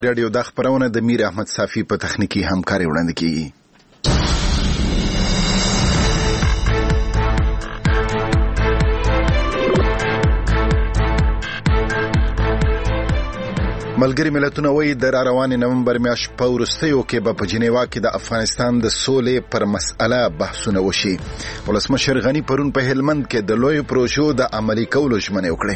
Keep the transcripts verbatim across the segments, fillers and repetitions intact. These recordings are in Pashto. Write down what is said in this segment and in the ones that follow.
رادیو د خبرونه د میر احمد صافی په تخنیکی همکاري وړاندې کیږي. ملګری ملتونه وایي د روانې نومبر میاشت په وروستیو کې به په جنیوا کې د افغانستان د سولې پر مسأله بحثونه وشي. ولسمشر غنی پرون په هلمند کې د لوی پروژو د عملي کولو ژمنه وکړه.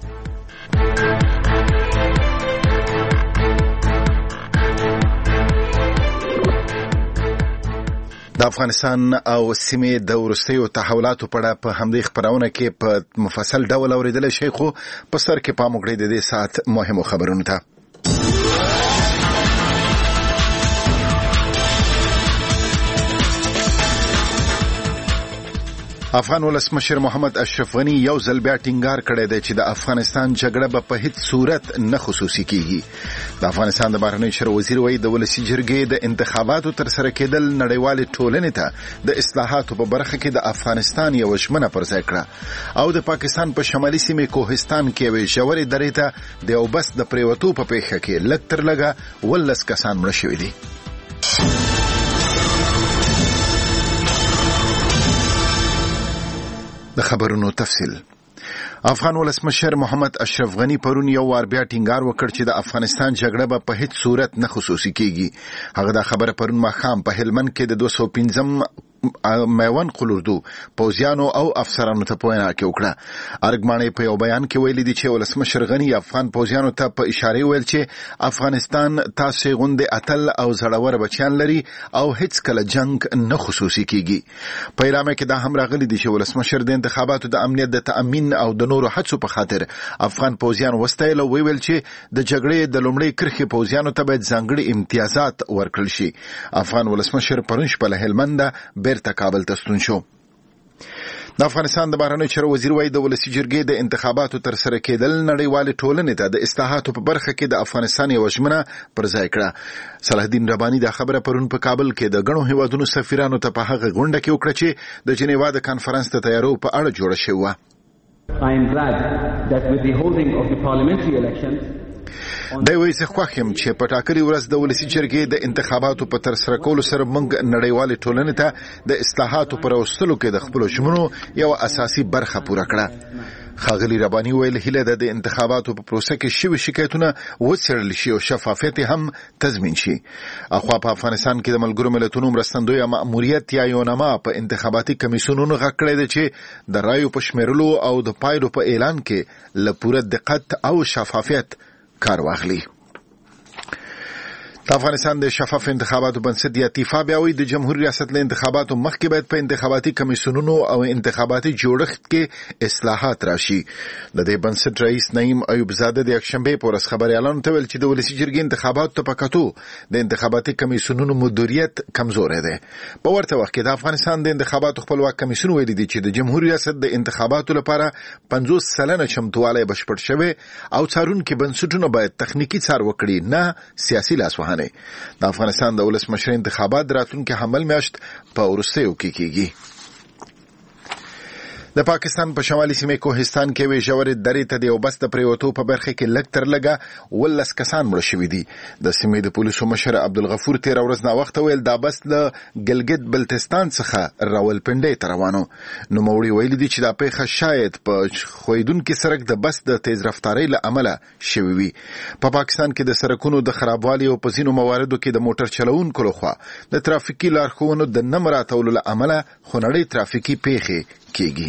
د افغانستان او سیمې د وروستیو تحولاتو په اړه په همدې خبرونه کې په مفصل ډول اوریدل شي، خو په سر کې پام وکړئ د دې ساعت مهمو خبرونو ته. افغان ولسمشر محمد اشرف غنی یو ځل بیا ټینګار کړی دی چې د افغانستان جګړه به په هیڅ صورت نه خصوصي کیږي. د افغانستان د بهرنیو چارو وزیر وایي د ولسي جرګې د انتخاباتو تر سره کېدل نړیوالې ټولنې ته د اصلاحاتو په برخه کې د افغانستان یو ژمنه پر ځای کړه او د پاکستان په شمالي سیمې کوهستان کې یوې ژورې درې ته د یو بس د پریوتو په پیښه کې لږ تر لږه ولس کسان مړه شوي دي. د خبرونو تفصیل. افغان ولسمشر محمد اشرف غنی پرون یو وار بیا ټینګار وکړ چې د افغانستان جګړه به په هیڅ صورت نه خصوصي کیږي. هغه دا خبره پرون ماښام په هلمند کې د دوه سوه پنځم میوند قلوردو پوځیانو او افسرانو ته په وینا کې وکړه. ارګمانې په یو بیان کې ویلي دي چې ولسمشر غنی افغان پوځیانو ته په اشاره ویل چې افغانستان تاسو غوندې اتل او زړور بچیان لري او هیڅ کله جنگ نه خصوصي کیږي. په اعلامیه کې دا هم راغلي دي چې ولسمشر د انتخاباتو د امنیت د تأمین او د نورو هڅو په خاطر افغان پوځیان وستایل او ویل چې د جګړې د لومړۍ کرښې پوځیانو ته باید ځانګړي امتیازات ورکړل شي. افغان ولسمشر پرون شپه له هلمند بیرته کابل ته ستون شو. د افغانستان د بهرنیو چارو وزیر وایي د ولسي جرګې د انتخاباتو تر سره کېدل نړیوالې ټولنې ته د اصلاحاتو په برخه کې د افغانستان یو ژمنه پر ځای کړه. صلاح الدین رباني دا خبره پرون په کابل کې د غنو هیوادونو سفیرانو ته په هغه غونډه کې وکړه چې د جنیوا د کانفرنس د تیارو په اړه جوړه شوې وه. I am glad that with the holding of the parliamentary elections دا وایي چې خوښ یم چې په ټاکلې ورځ د ولسي جرګې د انتخاباتو په ترسره کولو سره موږ نړیوالې ټولنې ته د اصلاحاتو پر راوستلو کې د خپلو ژمنو یو اساسي برخه پوره کړه. ښاغلي رباني ویل هیله ده د انتخاباتو په پروسه کې شوي شکایتونه وڅېړل شي او شفافیت هم تضمین شي. اخوا په افغانستان کې د ملګرو ملتونو مرستندویه مأموریت یا یونما په انتخاباتي کمیسیونونو غږ کړی دی چې د رایو په شمیرلو او د پایلو په اعلان کې له پوره دقت او شفافیت کار واخلي. د افغانستان د شفاف انتخاباتو بنسټ یا تیفا بیا وایي د جمهوریت ریاست له انتخاباتو مخکې باید په انتخاباتي کمیسیونونو او انتخاباتي جوړښت کې اصلاحات راشي. د دې بنسټ رئیس نعیم ایوب زاده د یکشنبې په ورځ خبریالانو ته ویل چې د ولسي جرګې انتخاباتو ته په کتو د انتخاباتي کمیسیونونو مدیریت کمزوری دی. په ورته وخت کې د افغانستان د انتخاباتو خپلواک کمیسیون ویلي دی چې د جمهوریت ریاست د انتخاباتو لپاره پنځوس سلنه چمتووالی بشپړ شوی او څارونکي بنسټونه باید تخنیکي څار وکړي، نه سیاسي لاسوهنه. د افغانستان د ولسمشر انتخابات راتلونکي حمل میاشت په وروستیو کې کیږي. د پاکستان په شمالي سیمې کوهستان کې وی ژورې درې ته د یو بس د پریوتو په برخه کې لږ تر لږه ولس کسان مړه شوي دي. د سیمې د پولیسو مشر عبدالغفور تېره ورځ ناوخته ویل دا بس له ګلګت بلتستان څخه راولپنډۍ ته روانو. نوموړي ویلي دي چې دا پیښه شاید په ښویدونکي سړک د بس د تیز رفتارۍ له امله شوې وي. په پاکستان کې د سړکونو د خرابوالي او په ځینو مواردو کې د موټر چلوونکو لخوا د ترافیکي لارښوونو د نه مراعاتولو له امله خونړۍ ترافیکي پیښې کیږي.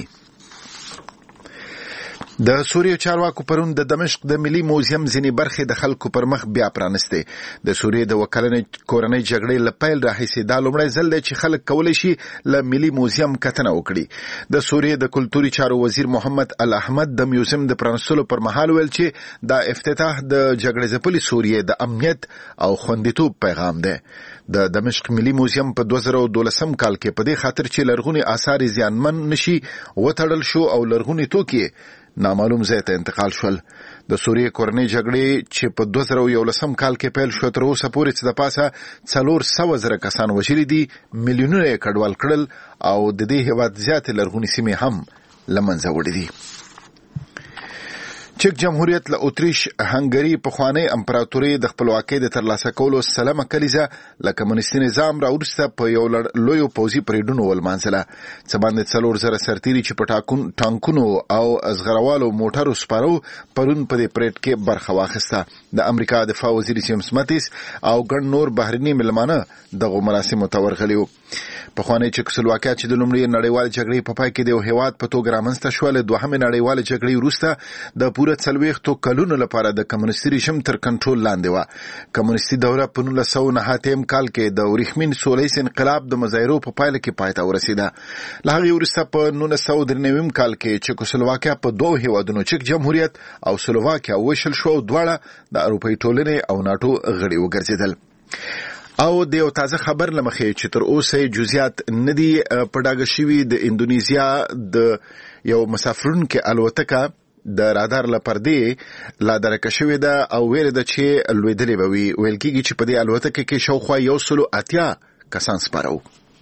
د سوریې چارواکو پرون د دمشق د ملي موزیم ځینې برخې د خلکو پر مخ بیا پرانستې. د سوریې د وکلنې کورنۍ جګړې له پیل راهیسې دا لومړی ځل دی چې خلک کولی شي له ملي موزیم کتنه وکړي. د سوریې د کلتوري چارو وزیر محمد الاحمد د میوزیم د پرانستلو پر مهال ویل چې دا افتتاح د جګړې ځپلې سوریې د امنیت او خوندیتوب پیغام دی. د دمشق ملي موزیم په دوه زره دولسم کال کې په دې خاطر چې لرغوني آثار زیانمن نشي وتړل شو او لرغوني توکي نامعلوم ځای ته انتقال شول. د سوریې کورنۍ جګړې چې په دوه زره یولسم کال کې پیل شو تر اوسه پورې چې د پاسه څلور سوه زره کسان وژلي دي، میلیونونه یې کډوال کړل او د دې هېواد زیاتې لرغونې سیمې هم له منځه وړي دي. چک جمهوریت له اتریش هنګری په خوانی امپراتوري د خپلواکۍ د ترلاسه کولو سلامه کلیزه له کمونیستي نظام راورسته په یو لوی پوځي پریډونو ولمانځله څه باندې څلور زره سرتیري چې په ټاکون ټانکونو او ازغروالو موټرو سپارو پرون په دې پریډ کې برخه واخیسته د امریکا دفاع وزیر جیمز ماتیس او ګڼ نور بهرني ملمانه دغه مراسمو ته ورغلي په خوانی چکسلواکیا چې د لومړۍ نړیوال جګړې په پای کې د یو هیواد په توګه رامنځته شول د دوهمې نړیوال جګړې وروسته د پوره څلوېښتو کلونو لپاره د کمونیستي رژیم تر کنټرول لاندې وه. کمونیستي دوره په نولس سوه نهه اتیا کال کې د ورېښمین سولیز انقلاب د مظاهرو په پایله کې پای ته ورسېده. له هغې وروسته په نولس سوه درې نوي کال کې چکسلواکیا په دوو هیوادونو چک جمهوریت او سلوواکیا وویشل شو او دواړه د اروپایي ټولنې او ناټو غړي وګرځېدل. او د یو تازه خبر لمخې چې تر اوسه جزئیات ندي په ډاګه شوي د اندونیزیا د یو مسافرونکو الوتکه د رادار لپاره لا درکه شوې ده او ویل ده چې لویدلې به وي. ویل کېږي چې په دې الوتکه کې شاوخوا یو سلو اتیا کسان سپاره وو.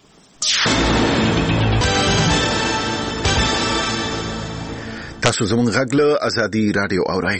تاسو زموږ غږ له ازادي رادیو اورئ.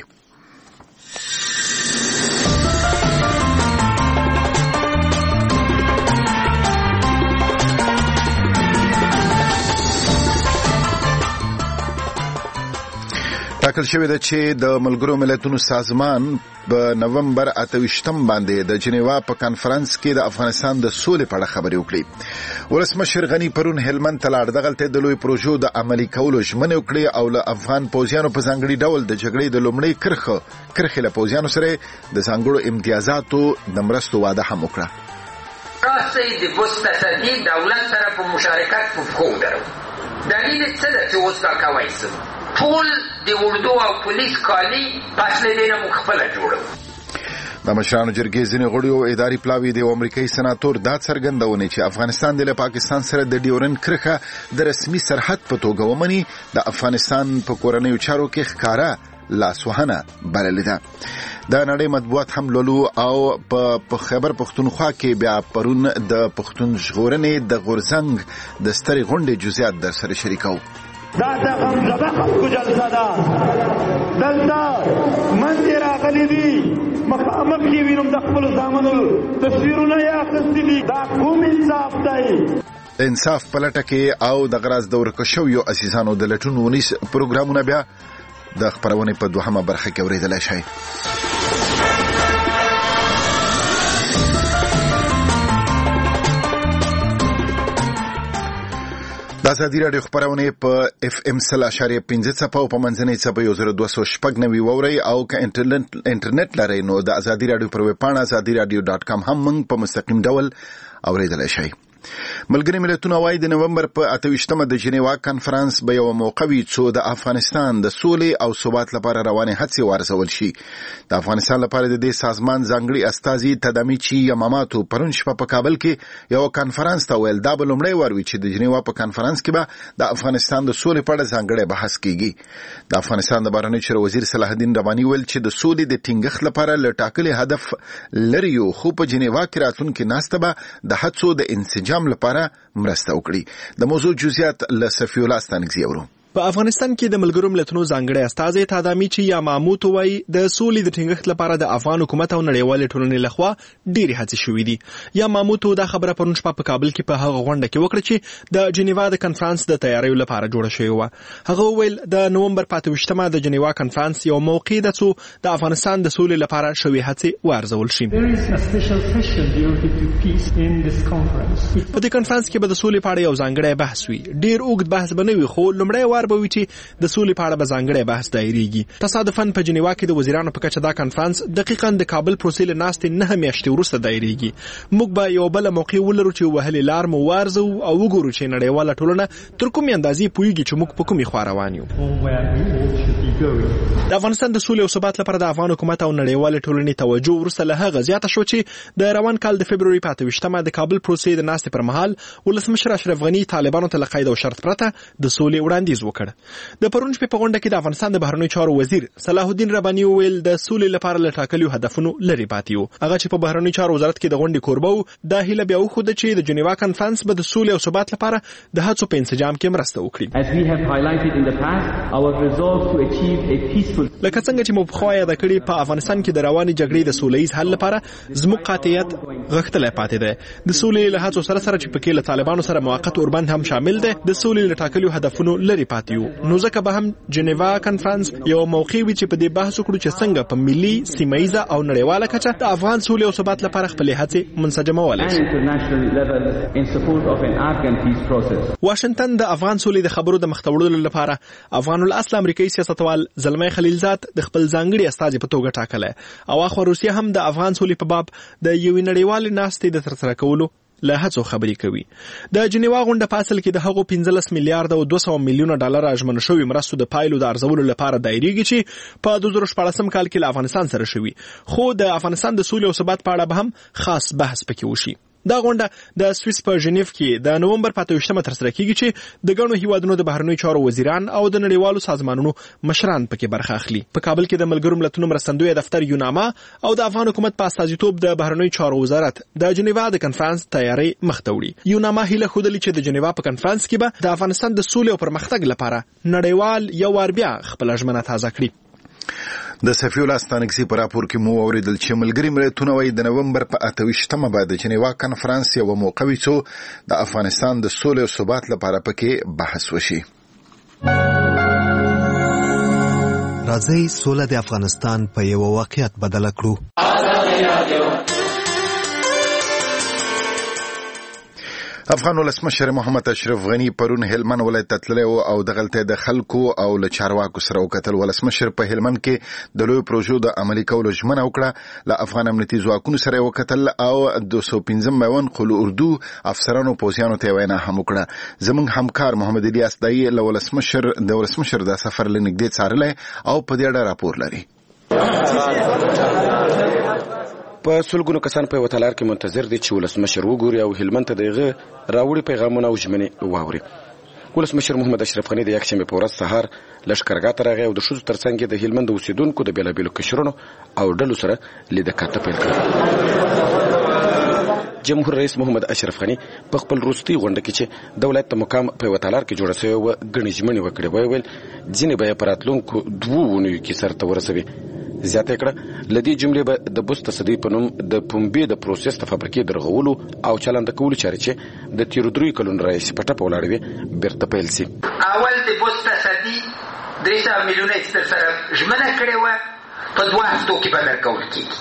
ټاکل شوې ده چې د ملګرو ملتونو سازمان په نومبر اته ویشتم باندې د جنیوا په کانفرنس کې د افغانستان د سولې په اړه خبرې وکړي. ولسمشر غني پرون هلمند ته لاړ. دغلته د لوی پروژو د عملي کولو ژمنې وکړې او له افغان پوځیانو په ځانګړي ډول د جګړې د لومړۍ کرښه کرښې له پوځیانو سره د ځانګړو امتیازاتو د مرستو وعده هم وکړه. راستي د بوستسدي دولت سره په مشارکت په خو درو. دلیل څه ده چې اوس دا کوي څه ټول د اردو او پولیس کالي پس له دې نه مخفله جوړو. د مشرانو جرګې ځینې غړي او اداري پلاوي د امریکایي سناتور دا څرګندونه چې افغانستان د پاکستان سره د ډیورن کرښه د رسمي سرحد په توګه ومني د افغانستان په کورنیو چارو کې ښکارا لاسوهنه بللې ده. د نړۍ مطبوعات هم لولو او په خیبر پښتونخوا کې بیا پرون د پښتون ژغورنې د غورځنګ د سترې غونډې جزئیات در سره شریکو. دا د غمزده خلکو جلسه ده. دلته منځ راغلي دي مخامخ یې وینم د خپلو زامنو تصویرونه یې اخیستي دي. دا کوم انصاف دی؟ انصاف په لټه کې او د غراض د ورکه شویو عزیزانو د لټون ونیس پروګرامونه بیا د خپرونې په دوهمه برخه کې اورېدلی شئ. د ازادي راډیو خبرونه په اف ام سل اشاریه پنځه څپه او په منځنۍ څپه یو زره دوه سوه شپږ نوي ووري او که انټرنیټ انټرنیټ لرئ نو د ازادي راډیو پر ویب پاڼه ازادي راډیو ډاټ کام هم موږ په مستقیم ډول اورېدلی شئ. ملګري ملتونه وايي د نومبر په اته ویشتمه د جنیوا کانفرنس به یو موقع وي چې د افغانستان د سولې او ثبات لپاره روانې هڅې وارزول شي. د افغانستان لپاره د دې سازمان ځانګړي استازي تدامیچي یماماتو پرون شپه په کابل کې یو کانفرنس ته ویل دا به لومړی وار وي چې د جنیوا په کانفرنس کې به د افغانستان د سولې په اړه ځانګړی بحث کیږي. د افغانستان د بهرنیو چارو وزیر صلاح الدین رباني ویل چې د سولې د ټینګښت لپاره له ټاکلي هدف لري خو په جنیوا کې راتلونکي ناسته به د هڅو د انسجام لپاره مرسته وکړي. د موضوع جزئیات له صفی الله ستانکزي اورو. په افغانستان کې د ملګرو ملتونو ځانګړی استازی تادامیچي یاماموتو وايي د سولې د ټینګښت لپاره د افغان حکومت او نړیوال ټولنې لخوا ډېری هڅې شوې دي. یاماموتو دا خبره پرون شپه په کابل کې په هغه غونډه کې وکړه چې د جنیوا د کانفرنس د تیاریو لپاره جوړه شوې و. هغه وویل د نومبر په اته ویشتمه د جنیوا کانفرنس یو موقع ده چې د افغانستان د سولې لپاره شوې هڅې وارزول شي. په دې کانفرنس کې به د سولې په اړه یو ځانګړی بحث وي. ډېر اوږد بحث به نه وي خو لومړی وار به وي چې د سولې په اړه به ځانګړی بحث دایریږي. تصادفاً په جنیوا کې د وزیرانو په کچه دا کانفرنس دقیقاً د کابل پروسې له ناستې نهه میاشتې وروسته دایریږي. موږ به یو بله موقع ولرو چې وهلې لار مو وارزو او وګورو چې نړیواله ټولنه تر کومې اندازې پوهیږي چې موږ په کومې خوا روان یو. د افغانستان د سولې او ثبات لپاره د افغان حکومت او نړیوالې ټولنې توجه وروسته له هغه زیاته شو چې د روان کال د فبروري په اته ویشتمه د کابل پروسې د ناستې پر مهال ولسمشر اشرف غني طالبانو ته له قید او شرط پرته د سولې وړاندیز وکړ. د پرون شپې په غونډه کې د افغانستان د بهرنیو چارو وزیر صلاح الدین رباني وویل د سولې لپاره له ټاکلو هدفونو لرې پاتې یو. هغه چې په بهرنیو چارو وزارت کې د غونډې کوربه و دا هیله بیا وښوده چې د جنیوا کنفرانس به د سولې او ثبات لپاره د هڅو په انسجام کې مرسته وکړي. لکه څنګه چې مو پخوا یاده کړې په افغانستان کې د روانې جګړې د سولهییز حل لپاره زموږ قاطعیت غښتلی پاتې دی. د سولې له هڅو سره سره چې پکې له طالبانو سره موقت اوربند هم شامل دی د سولې له ټاکلو هدفونو لرې پاتې یو. نو ځکه به هم جنیوا کنفرانس یو موقع وي چې په دې بحث وکړو چې څنګه په ملي سیمه او نړیواله کچه د افغان سولې او ثبات لپاره خپلې هڅې منسجمولی شي. واشنگټن د افغان سولې د خبرو د مخته وړلو لپاره افغان الاصل امریکایي سیاستوال زلمی خلیلزاد د خپل ځانګړي استازي په توګه ټاکلی او اخوا روسیه هم د افغان سولې په باب د یوې نړیوالې ناستې د ترسره کولو له هڅو خبرې کوي. د جنیوا غونډه په اصل کې د هغو پنځلس میلیارډ او دوه سوه میلیونه ډالر اژمن شوي مرستو د پایلو د ارزولو لپاره دایریږي چې په دوه زره شپاړسم کال کې له افغانستان سره شوي، خو د افغانستان د سولې او ثبات په اړه به هم خاص بحث پکې وشي. دا غونډه د سویس په ژنیف کې د نومبر په اته ویشتمه ترسره کیږي چې د ګڼو هیوادونو د بهرنیو چارو وزیران او د نړیوالو سازمانونو مشران پکې برخه اخلي. په کابل کې د ملګرو ملتونو مرستندوی دفتر یوناما او د افغان حکومت په استازیتوب د بهرنیو چارو وزارت د جنیوا د کنفرانس تیاری مخته وړي. یوناما هیله ښودلې چې د جنیوا په کنفرانس کې به د افغانستان د سولې او پرمختګ لپاره نړیوال یو وار بیا خپل ژمنه تازه کړي. د صفی الله ستانکسي په راپور کې مو اوریدل چې ملګري ملتونه وايي د نومبر په اته ویشتمه بعد د جنیوا کنفرانس یو موقع وي چې د افغانستان د سولې او ثبات لپاره پکې بحث وشي. راځي سوله د افغانستان په یو واقعیت بدل کړو. افغان ولسمشر محمد اشرف غنی پرون هلمند ولایت ته تللی او دغلته د خلکو او له چارواکو سره وکتل. ولسمشر په هلمند کې د لوی پروژو د عملي کولو ژمنه وکړه. له افغان امنیتي ځواکونو سره وکتل او دوه سوه پنځم میوان خلو اردو افسرانو پوځیانو ته وینا هم وکړه. زموږ همکار محمد الیاس دای له ولسمشر د ولسمشر د سفر لنګدې څارلی او په دې اړه راپور لري. په سلګونو کسان په وتلار کې منتظر دي چې ولسمشر وګوري او هلمند ته دغه راوړي پیغامونه او ژمنې واوري. ولسمشر محمد اشرف غنی د یکشنبه په ورځ سهار لشکرګاه ته راغی او د ښځو ترڅنګ د هلمند اوسیدونکو د بیلابیلو کشرونو او ډلو سره لیدکاته پیل کړه. جمهور رئیس محمد اشرف غنی په خپل وروستي غونډه کې چې د ولایت مقام په وتلار کې جوړ شوی و غنی ژمنې وکړې ویل ځینې به په راتلونکو دوه ونیو کې سرته ورسوي. زیاته کړه لدی جملې به د بوست تصدیق په نوم د پنبې د پروسس ته فابریکې درغولو او چلند کولو چارې چې د تیر درې کلونو راځي په ټاپه ولاړوي بیرته پیل شي. اول د بوست تصدیق درې سوه میلیونه ستر سره ژمنه کړې و په دوه هفتو کې به درکول کېږي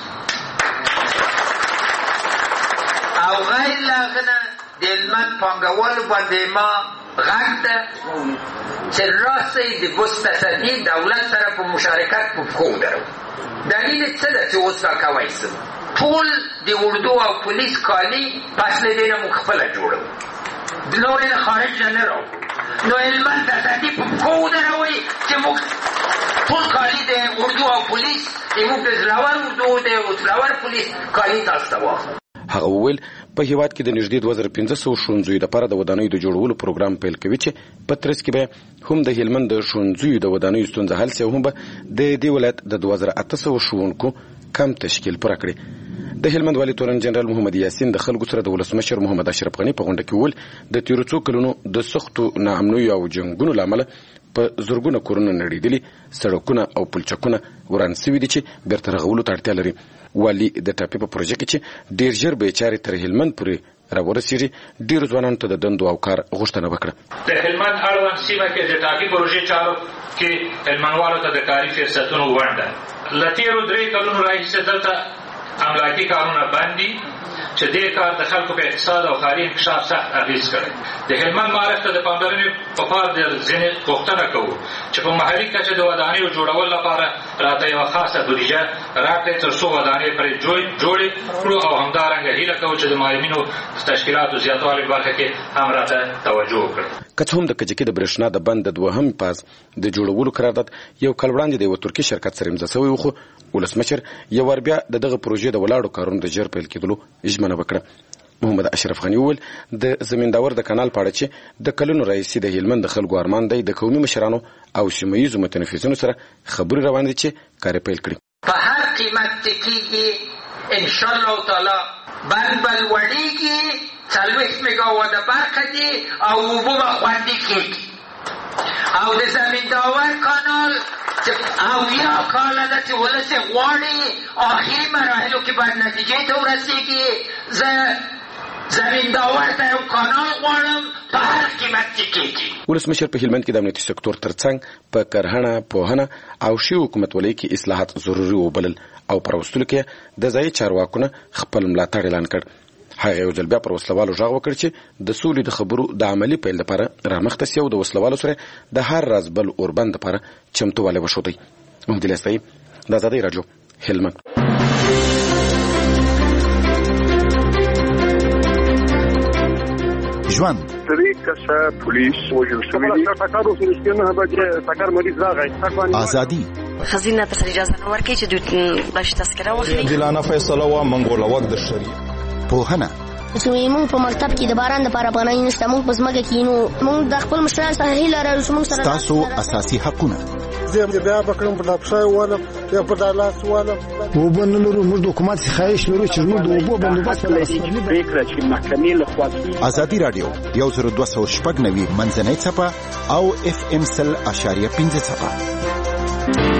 او غیر له هغه نه د هلمند پانګوالو باندې ما غږ ده چې راسئ د بوست تصدیق دولت سره په مشارکت په پښو ودرو. دلیل څه ده چې اوس را کوی سم ټول د اردو او پولیس کالي پس له دې نه موږ خپله جوړو نور یې خارج نه راوړو. نو هلمند تصدیق په پښو ودروئ چې موږ ټول کالي د اردو او پولیس زموږ د زړور اردو د زړور پولیس کالي تاسو ته واخلو. هغه وویل په هیواد کې د نږدې دوه زره پنځه سوه ښوونځیو لپاره د ودانیو د جوړولو پروګرام پیل کوي چې په ترڅ کې به هم د هلمند د ښوونځیو د ودانیو ستونزه حل شي او هم به د دې ولایت د دوه زره اته سوه ښوونکو کم تشکیل پوره کړي. د هلمند والي تورن جنرال محمد یاسین د خلکو سره د ولسمشر محمد اشرف غنی په غونډه کې وویل د تیرو څو کلونو د سختو ناامنیو او جنګونو له امله په زرګونه کورونه نړېدلي، سړکونه او پلچکونه وران سوي دي چې بیرته رغولو ته اړتیا لري. والي د ټاپي په پروژه کې چې ډیر ژر به چارې تر هلمند پورې راورسیږي ډیرو ځوانانو ته د دندو او کار غوښتنه وکړه. د هلمند اړوند سیمه کې د ټاپي پروژې چارو کې هلمندوالو ته د کاري فرصتونو ونډه له تیرو درې کلونو راهیسې دلته املاکي کارونه بند دي چې دې کار د خلکو په اقتصاد او کاري انکشاف سخت اغېز کړی. د هلمند معارف ته د پاملرنې په پار د ځینې غوښتنه کوو چې په محلي کچه د ودانیو جوړولو لپاره راته یوه خاصه بودیجه راکړئ تر څو ودانۍ پرې جوړې کړو او همدارنګه هیله کوو چې د معلمینو د تشکیلاتو زیاتوالي برخه کې هم راته توجه وکړي. که څه هم د کجکي د برېښنا د بند د دوهم پاس د جوړولو قرارداد یو کال وړاندې د یوه ترکي شرکت سره امضا شوی و، خو ولسمشر یو وار بیا د دغه پروژې د ولاړو کارونو د ژر پیل کېدلو ژمنه وکړه. محمد اشرف غنی وویل د زمینداور د کانال په اړه چې د کلونو راهیسې د هلمند د خلکو ارمان دی د قومي مشرانو او سیمه ییزو متنفسینو سره خبرې روان دي چې کار پیل کړي. په هر قیمت کېږي ان شاء الله تعالی بند بل وړيږي څلوېښت میګاواټه برخه دي او اوبه به خوندي کېږي او د زمینداور کانال او یا کاله ده چې ولس غواړي آخري مراحلو کې باید نتیجې ته ورسېږي. زه زمینداور ته یو کانال غواړم په هر قیمت چې کېږي. ولسمشر په هلمند کې د امنیتي سکتور ترڅنګ په کرهڼه پوهنه او شی حکومتولۍ کې اصلاحات ضروري وبلل او پر وستلو کې د ځایي چارواکو خپل ملاتړ اعلان کړ. هغه یو ځل بیا پر وسلوالو غږ وکړ چې د سولې د خبرو د عملی پیل لپاره رامخته سي او د وسلوالو سره د هر راز بل اوربند لپاره چمتووالی وښودي. محمد الیاس د آزادۍ رادیو هلمند. ژوند درې کسه پولیس وژل شوي دي. ټکر اوس رښتینه بچ ټکر مریض راغی. ازادي خزینه ته اجازه نه ورکړي چې دوی باش تذکره واخلي. دلانه فیصله وا منګول وخت د شریعت پوهنه چې موږ په مکتب کې د باران لپاره پناه نشته، موږ په ځمکه کې نو موږ د خپل مشرانو سره هیله لرو چې موږ سره تاسو اساسي حقونه زه بیا بکرم په لپشای واله یا په دالاس واله وبنلو موږ د حکومت خواهش لرو چې موږ د وبو بندوبست لري فکر چې محکمې له خوا ازادي رادیو یو زر دوه سوه شپږ نوي منځنۍ څپه او اف ام سل اشاریه پنځه څپه.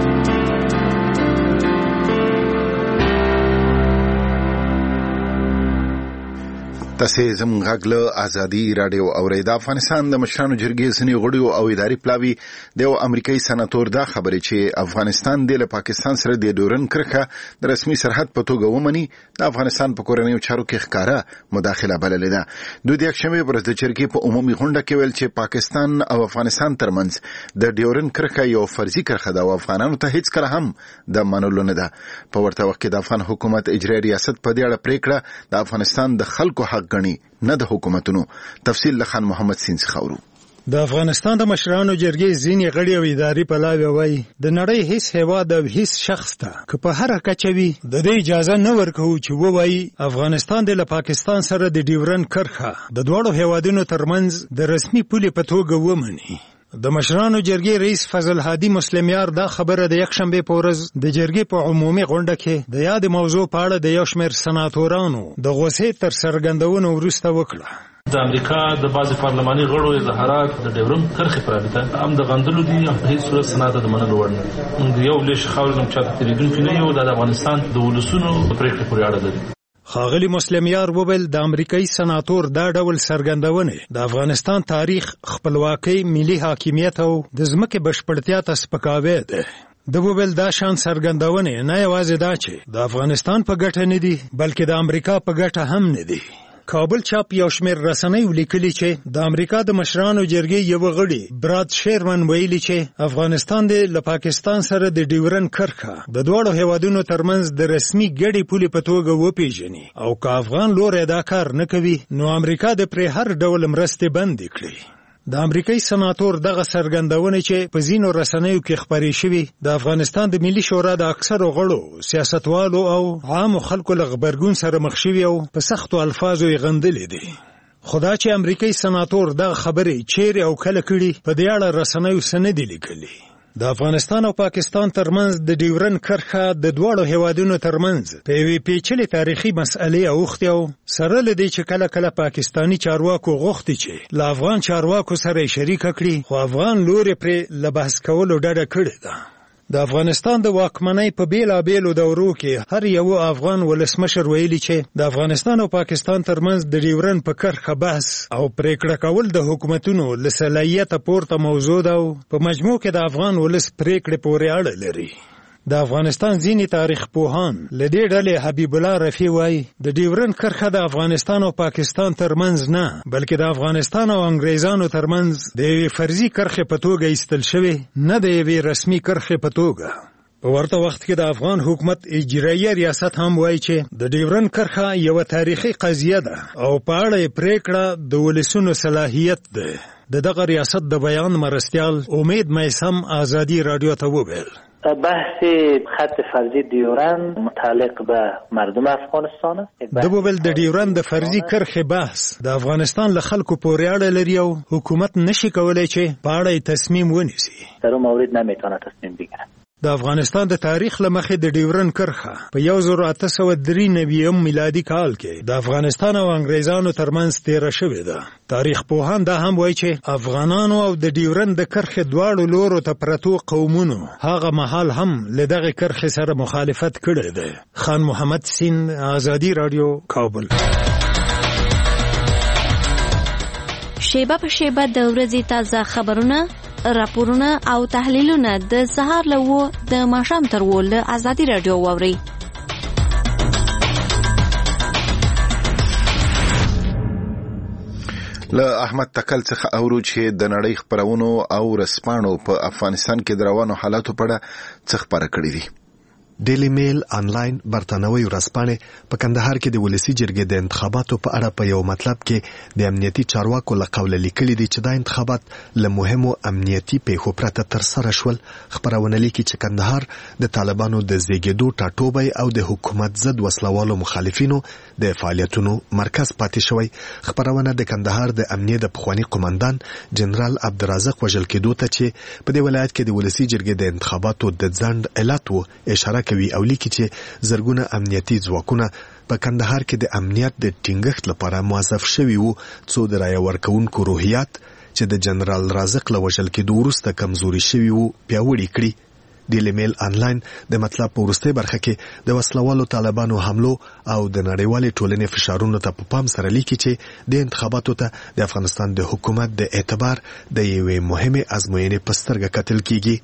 تاسو زموږ غږ له ازادي رادیو اورئ. د افغانستان د مشرانو جرګې ځینې غړي او اداري پلاوي د یو امریکایي سناتور دا خبرې چې افغانستان د پاکستان سره د ډیورن کرښه د رسمي سرحد په توګه ومني د افغانستان په کورنیو چارو کې ښکاره مداخله بللې ده. دوی د یکشنبې پر ورځ د جرګې په عمومي غونډه کې ویل چې پاکستان او افغانستان ترمنځ د ډیورن کرښه یو فرضي کرښه ده او افغانانو ته هیڅ کله هم د منلو نه ده. په ورته وخت کې د افغان حکومت اجرایي ریاست په دې اړه پریکړه د افغانستان د خلکو حق غني نه د حکومتونو. تفصیل لخان محمد سینس خورو. د افغانستان د مشرانو جرګې ځینې غړي او اداري پلاوي وایي د نړۍ هیڅ هیواد او هیڅ شخص ته که په هر کچه وي د دې اجازه نه ورکوي چې ووایي افغانستان د پاکستان سره د ډیورن کرښه د دواړو هیوادونو ترمنځ د رسمي پولې په توګه ومني. د مشرانو جرګې رئیس فضل هادي مسلمیار دا خبره د یکشنبې په ورځ د جرګې په عمومي غونډه کې د یاد موضوع په اړه د یو شمېر سناتورانو د غوسې تر څرګندونو وروسته وکړه. د امریکا د بعض پارلماني غړو اظهارات د ډیورن کرښې په رابطه هم د غندلو دي او هیڅ صورت سند د منلو وړ نه دي. موږ یو لږ خاورې نوم چاته تېرېدونکي نه یو. دا د افغانستان د ولسونو پرېکړې پورې اړه لري. ښاغلي مسلمیار وویل د امریکایي سناتور دا ډول څرګندونې د افغانستان تاریخ، خپلواکۍ، ملي حاکمیت او د ځمکې بشپړتیا ته سپکاوی ده. د وویل دا شان څرګندونې نه یوازې دا چې د افغانستان په ګټه نه دي بلکې د امریکا په ګټه هم نه دي. کابل چاپ یو شمېر رسنیو لیکلي چې د امریکا د مشرانو جرګې یو غړي براد شیرمن ویلي چې افغانستان د پاکستان سره د ډیورن کرښه د دواړو هیوادونو ترمنځ د رسمي ګډې پولې په توګه وپیژني او که افغان لوری دا کار نه کوي نو امریکا د پرې هر ډول مرستې بندې کړي. د امریکایي سناتور دغه څرګندونې چې په ځینو رسنیو کې خپرې شوي د افغانستان د ملي شورا د اکثرو غړو، سیاستوالو او عامو خلکو له غبرګون سره مخ شوي او په سختو الفاظو یې غندلې دي. خو دا چې امریکایي سناتور دغه خبرې چیرې او کله کړي په دې اړه رسنیو څه نه دي لیکلي. د افغانستان او پاکستان ترمنځ د ډیورن کرښه د دواړو هیوادونو ترمنځ په یوې پیچلې تاریخي مسئلې اوښتې او سره له دې چې کله کله پاکستاني چارواکو غوښتي چې له افغان چارواکو سره یې شریکه کړي خو افغان لوري پرې له بحث کولو ډډه کړې ده. د افغانستان د واکمنۍ په بیلابیلو دورو کې هر یو افغان ولسمشر ویلي چې د افغانستان او پاکستان ترمنځ د ډیورن په کرښه بحث او پریکړه کول د حکومتونو له صلاحیته پورته موضوع ده او په مجموع کې د افغان ولس پریکړې پورې اړه لري. د افغانستان ځینې تاریخ پوهان له دې ډلې حبیب الله رفیع وایي د ډیورن کرښه د افغانستان او پاکستان ترمنځ نه بلکې د افغانستان او انګریزانو ترمنځ د یوې فرضي کرښې په توګه ایستل شوې، نه د یوې رسمي کرښې په توګه. په ورته وخت کې د افغان حکومت اجرایي ریاست هم وایي چې د ډیورن کرښه یوه تاریخي قضیه ده او په اړه یې پریکړه د ولسونو صلاحیت ده. د دغه ریاست د بیان مرستیال امید میسم آزادي رادیو ته وویل بحث خط فرضی دیورند متعلق به مردم افغانستان است. د بوبل د ډیورند د فرضي کرښې بحث د افغانستان له خلکو پورې اړه لري او حکومت نشي کولای چې په اړه تصمیم ونیسي. در اون مورد نمیتونه تصمیم بگیره. د افغانستان د تاریخ له مخې د ډیورند کرښه په یو زر اته سوه درې نوي میلادي کال کې د افغانستان او انګریزانو ترمنځ تیره شوې ده. تاریخ پوهان دا هم وایي چې افغانانو او د ډیورند د کرښې دواړو لورو ته پرتو قومونو هغه مهال هم له دغه کرښې سره مخالفت کړی دی. خان محمد سین، آزادي رادیو، کابل. شیبه په شیبه د ورځې تازه خبرونه، راپورونه او تحلیلونه د سهار له و د ماښام تر و له آزادي رادیو واورئ. له احمد تکل څخه اورو چې د نړۍ خبرونو او رسپانو په افغانستان کې د روانو حالاتو په اړه څه خبره کړې دي. ډیلی میل آنلاین برتانوي ورځپاڼې په کندهار کې د ولسی جرګې د انتخاباتو په اړه په یو مطلب کې د امنیتي چارواکو له قوله لیکلي دي چې دا انتخابات له مهمو امنیتي پیښو پرته ترسره شول. خبرونه لیکي چې کندهار د طالبانو د زیږیدو ټاټوبی او د حکومت ضد وسلوالو مخالفینو د فعالیتونو مرکز پاتې شوی. خبرونه د کندهار د امنیت د پخوانی قومندان جنرال عبدالرزاق وژل کېدو ته چې په دې ولایت کې د ولسی جرګې د انتخاباتو د ځنډ علت و اشاره کوي او لیکي چې زرګونه امنیتي ځواکونه په کندهار کې د امنیت د ټینګښت لپاره موظف شوي وو څو د رایه ورکوونکو روحیات چې د جنرال رازق له وژل کېدو وروسته کمزوري شوي وو پیاوړي کړي. ډیلی میل آنلاین د مطلب په وروستۍ برخه کې د وسلوالو طالبانو حملو او د نړیوالې ټولنې فشارونو ته په پام سره لیکي چې د انتخاباتو ته د افغانستان د حکومت د اعتبار د یوې مهمې ازموینې په سترګه کتل کیږي.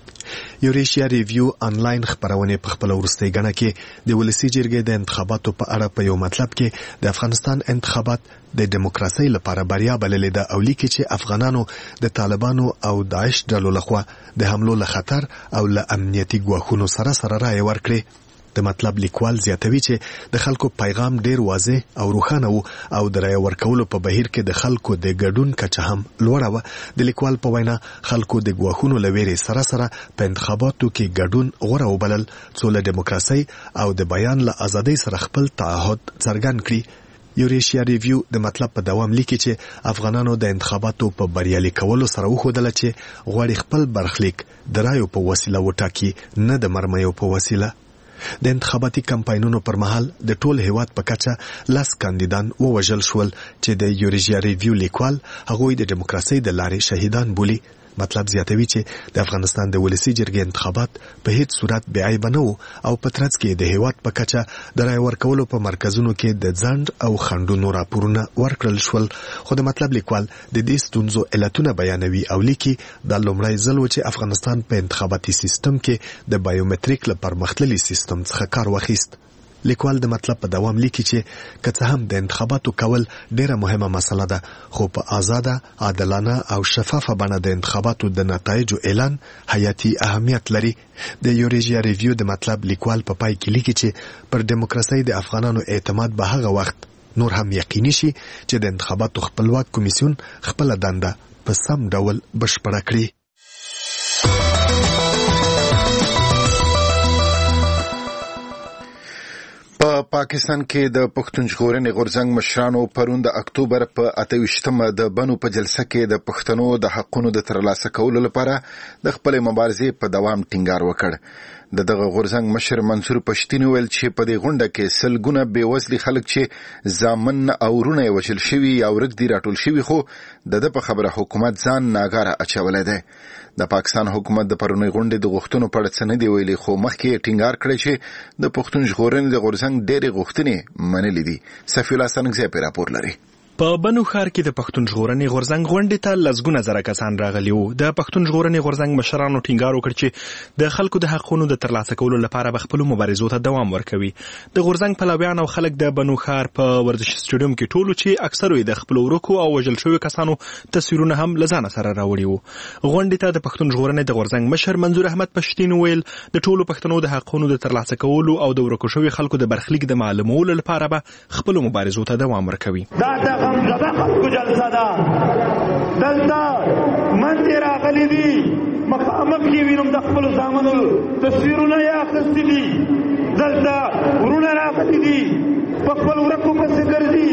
یوریشیا ریویو آنلاین خبرونه په خپل ورستۍ غنه کې د ولسی جرګې د انتخاباتو په اړه په یو مطلب کې د افغانستان انتخابات د دیموکراسي لپاره بریا بللې ده او لیکي چې افغانانو د طالبانو او داعش ډلو لخوا د حملو له خطر او له امنیتي ګواښونو سره سره رائے ورکړي. د مطلب لیکوال زیاتوي چې د خلکو پیغام ډیر واضح او روښانه وو او د رائے ورکولو په بهیر کې د خلکو د ګډون کچه هم لوړه وه. د لیکوال په وینا خلکو د ګواښونو له ویرې سره سره په انتخاباتو کې ګډون غوره وبلل څو له دیموکراسي او د بیان له ازادۍ سره خپل تعهد څرګند کړي. یوریشیا ریویو د مطلب په دوام لیکي چې افغانانو د انتخاباتو په بریالي کولو سره وښودل چې غواړي خپل برخلیک د رایو په وسیله وټاکي، نه د مرمیو په وسیله. د انتخاباتي کمپاینونو پر مهال د ټول هیواد په کچه لاس کاندیدان ووژل شول چې د یوریشیا ریویو لیکوال هغوی د دیموکراسي د لارې شهیدان بولي. مطلب زیاتوي چې د افغانستان د ولسی جرګې انتخابات په هیڅ صورت بې عیبه نه وو او په ترڅ کې د هیواد په کچه د رای ورکولو په مرکزونو کې د ځنډ او خنډونو راپورونه ورکړل شول. خو د مطلب لیکوال د دې ستونزو علتونه بیانوي او لیکي دا لومړی ځل و چې افغانستان په انتخاباتي سیستم کې د بایومټریک له پرمختللي سیستم څخه کار واخیست. لیکوال د مطلب په دوام لیکي چې که څه هم د انتخاباتو کول ډیره مهمه مسله ده، خو په آزاده، عادلانه او شفافه بڼه د انتخاباتو د نتایجو اعلان حیاتي اهمیت لري. د یوریشیا ریویو د مطلب لیکوال په پای کې لیکي چې پر دیموکراسي د افغانانو اعتماد به هغه وخت نور هم یقیني شي چې د انتخاباتو خپلواک کمیسیون خپل دنده په سم ډول بشپړه کړي. په پاکستان کې د پښتون ژغورنې غورځنګ مشرانو پرون د اکتوبر په اته ویشتمه د بنو په جلسه کې د پښتنو د حقونو د ترلاسه کولو لپاره د خپلې مبارزې په دوام ټینګار وکړ. د دغه غورځنګ مشر منصور پښتين ویل چې په دې غونډه کې سلګونه بېوزلي خلک چې ځامن او ورونه یې وژل شوي یا ورک دي راټول شوي، خو د ده په خبره حکومت ځان ناګاره اچولی دی. د پاکستان حکومت د پرونۍ غونډې د غوښتنو په اړه څه نه دي ویلي، خو مخکې یې ټینګار کړی چې د پښتون ژغورنې د غورځنګ ډېرې غوښتنې منلې دي. صفي الله سنګزی پرې راپور لري. په بنو ښار کې د پښتون ژغورنې غورځنګ غونډې ته لسګونه زره کسان راغلي وو. د پښتون ژغورنې غورځنګ مشرانو ټینګار وکړ چې د خلکو د حقونو د ترلاسه کولو لپاره به خپلو مبارزو ته دوام ورکوي. د غورځنګ پلویان او خلک د بنو ښار په ورزش سټیډیوم کې ټولو چې اکثرو یې د خپلو ورکو او وژل شویو کسانو تصویرونه هم له ځانه سره راوړي وو. غونډې ته د پښتون ژغورنې د غورځنګ مشر منظور احمد پښتين ویل د ټولو پښتنو د حقونو د ترلاسه کولو او د ورکو شویو خلکو د برخلیک د معلومولو لپاره به خپلو مبارزو ته دوام ورکوي. دا غم زده خلکو جلسه ده دلته منځې راغلي دي مخامخ یې وینم د خپلو زامنو تصویرونه یې اخیستي دي دلته ورونه راغلي دي په خپل ورکو پسې ګرځي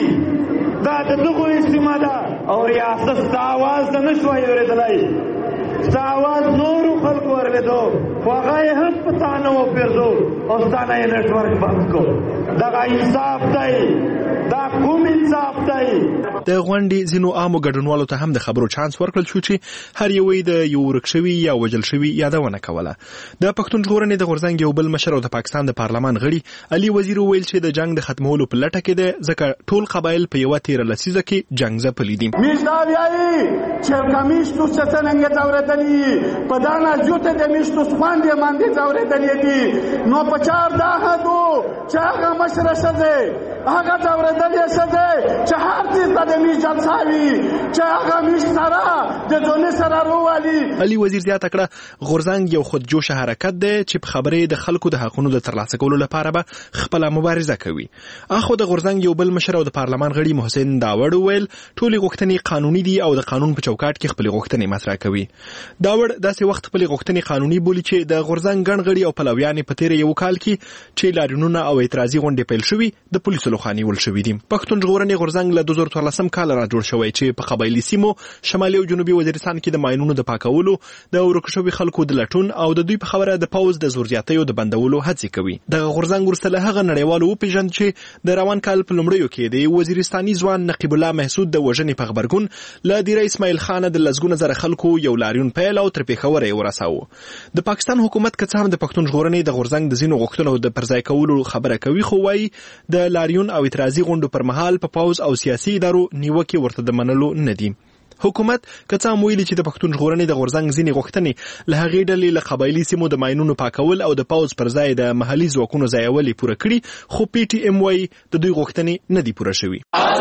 دا د دغو اجتماع ده او ریاست ستا اواز ته نه شوی اورېدلی ستا اواز نورو خلکو ورلیدو خو هغه یې هم په تا نه وپېرزو او ستا نه یې نیټورک بند کړو دغه انصاف دی دا کوم انصاف دی د غونډې ځینو عامو ګډونوالو ته هم د خبرو چانس ورکړل شو چې هر یو یې د یو ورک شوي یا وژل شوي یادونه کوله. د پښتون ژغورنې د غورځنګ یو بل مشر او د پاکستان د پارلمان غړي علي وزیر وویل چې د جنگ د ختمولو په لټه کې ده ځکه ټول قبایل په یوه تیره لسیزه کې جنګ ځپلي دي. موږ دا وایي چې کمیشتو څه څرنګه ځورېدلي په دا ناجوته د میشتو خوندې باندې ځورېدلي دي نو په چار دا هدو چې هغه مشره ښځې هغه ځورېدلې ښځې چې هر څیز ته د میش جلسه وي چې هغه میش سره د ځونې سره رووالي. علي وزیر زیاته کړه غورځنګ یو خودجوشه حرکت دی چې په خبرې د خلکو د حقونو د ترلاسه کولو لپاره به خپله مبارزه کوي. اخو د غورځنګ یو بل مشر او د پارلمان غړي محسن داوړ وویل ټولې غوښتنې قانوني دي او د قانون په چوکاټ کې خپلې غوښتنې مطرح کوي. داوړ داسې وخت خپلې غوښتنې قانوني بولي چې د غورځنګ ګڼ غړي او پلویان په تیر یو کال کې چې لاریونونه او اعتراضي غونډې پیل شوي د پولیسو لخوا نیول شوي دي. پښتون ژغورنې غورځنګ له دوه زره څوارلسم کال را جوړ شوی چې په قبایلي سیمو شمالي او جنوبي وزیرستان کې د ماینونو د پاکولو د ورک شوي خلکو د لټون او د دوی په خبره د پوز د زور زیاتیو د بندولو هڅې کوي. دغه غورځنګ وروسته له هغه نړیوالو وپېژند چې د روان کال په لومړیو کې د وزیرستاني ځوان نقیب الله محسود د وژنې په غبرګون له دیره اسماعیل خان د لسګونه زره خلکو یو لاریون پیل او تر پېښوره یې ورساوه. د پاکستان حکومت که څه هم د پښتون ژغورنې د غورځنګ د ځینو غوښتنو د پرځای کولو خبره کوي خو وایي د لاریون او اعتراضي غونډو پر مهال په پوز او سیاسي ادارو نیوکې ورته د منلو نه دي. حکومت که څه هم ویلي چې د پښتون ژغورنې د غورځنګ ځینې غوښتنې له هغې ډلې له قبایلي سیمو د ماینونو پاکول او د پوز پر ځای د محلي ځواکونو ځایول یې پوره کړي خو پی ټي ایم وایي د دوی غوښتنې نه دي پوره شوي.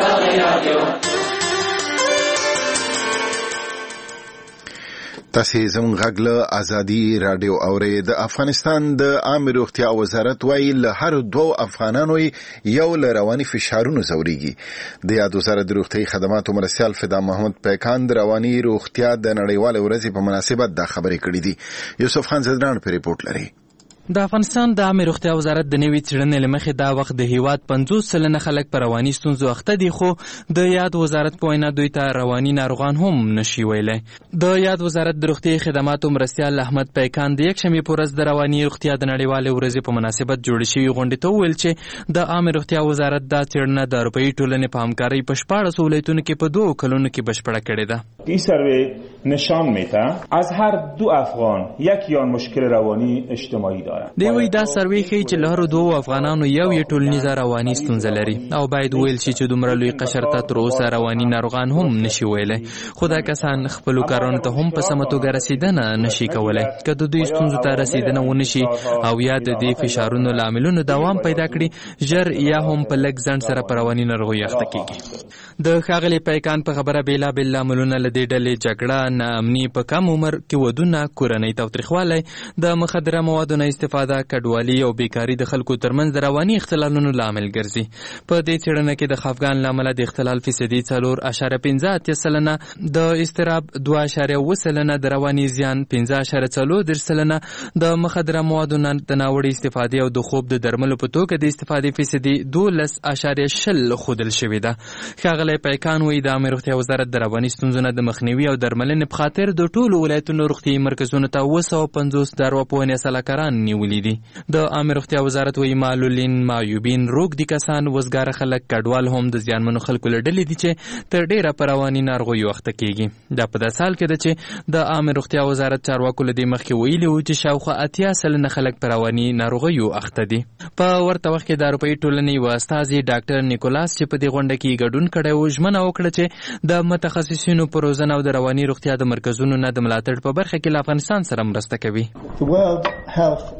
تاسې زموږ غږ له ازادي راډیو اورئ. د افغانستان د عامې روغتیا وزارت وایي له هر دوو افغانانو یو له رواني فشارونو ځورېږي. د یاد وزارت د روغتیایي خدماتو مرستیال فدا محمد پیکان د رواني روغتیا د نړیوالې ورځې په مناسبت دا خبرې کړې دي. یوسف خان زدران په ریپورټ لري. د افغانستان د عامې روغتیا وزارت د نوې څېړنې له مخې دا وخت د هیواد پنځوس سلنه خلک په رواني ستونزو اخته دي خو د یاد وزارت په وینا دوی ته رواني ناروغان هم نشي ویلی. د یاد وزارت د روغتیایي خدماتو مرستیال احمد پیکان د یکشنبې په ورځ د رواني روغتیا د نړیوالې ورځې په مناسبت جوړې شوې غونډې ته وویل چې د عامې روغتیا وزارت دا څېړنه د اروپایي ټولنې په همکارۍ په شپاړسو ولایتونو کې په دوو کلونو کې بشپړه کړې ده. این سروی نشان میده از هر دو افغان یک یا مشکل روانی اجتماعی دارند. دوی دا سروی ښیي چې له هرو دوو افغانانو یو یې ټولنیزه رواني ستونزه لري او باید ویل شي چې دومره لوی قشر ته تر اوسه رواني ناروغان هم نشي ویلی خو دا کسان خپلو کارونو ته هم په سمه توګه رسیدنه نشي کولی. که د دوی ستونزو ته رسیدنه ونشي او یا د دې فشارونو له عاملونو دوام پیدا کړي ژر یا هم په لږ ځنډ سره په رواني ناروغیو اخته کیږي. د ښاغلي پیکان په خبره بېلابېل لاملونه له دې ډلې جګړه، ناامني، په کم عمر کې ودونه، کورنۍ تاوتریخوالی، د مخدره موادو نه استفاده، کډوالي او بیکاري د خلکو ترمنځ د رواني اختلالونو لامل ګرځي. په دې څېړنه کې د خفګان له امله د اختلال فیصدي څلور اعشاریه پنځه اتیا سلنه، د اضطراب دوه اعشاریه اوه سلنه، د رواني زیان پنځه اعشاریه څلور دېرش سلنه، د مخدره موادو نه د ناوړې استفادې او د خوب د درملو په توګه د استفادې فیصدي دولس اعشاریه شل ښودل شوې ده. ښاغلی پیکان وایي د عامې روغتیا وزارت د رواني ستونزو نه د مخنیوي او درملنې په خاطر د ټولو ولایتونو روغتیایي مرکزونو ته اوه سوه پنځوس د ارواپوهنې سلاکاران نیولي دي. د عامې روغتیا وزارت وایي معلولین، معیوبین، روږدي کسان، وزګاره خلک، کډوال هم د زیانمنو خلکو له ډلې دي چې تر ډېره په رواني ناروغیو اخته کېږي. دا په داسې حال کې ده چې د عامې روغتیا وزارت چارواکو له دې مخکې ویلي وو چې شاوخوا اتیا سلنه خلک په رواني ناروغیو اخته دي. په ورته وخت کې د اروپایي ټولنې یوه استازي ډاکټر نیکولاس چې په دې غونډه کې ګډون کړی و ژمنه وکړه چې د متخصصینو په روزنه او د رواني روغتیا د مرکزونو نه د ملاتړ په برخه کې له افغانستان سره مرسته کوي. The World Health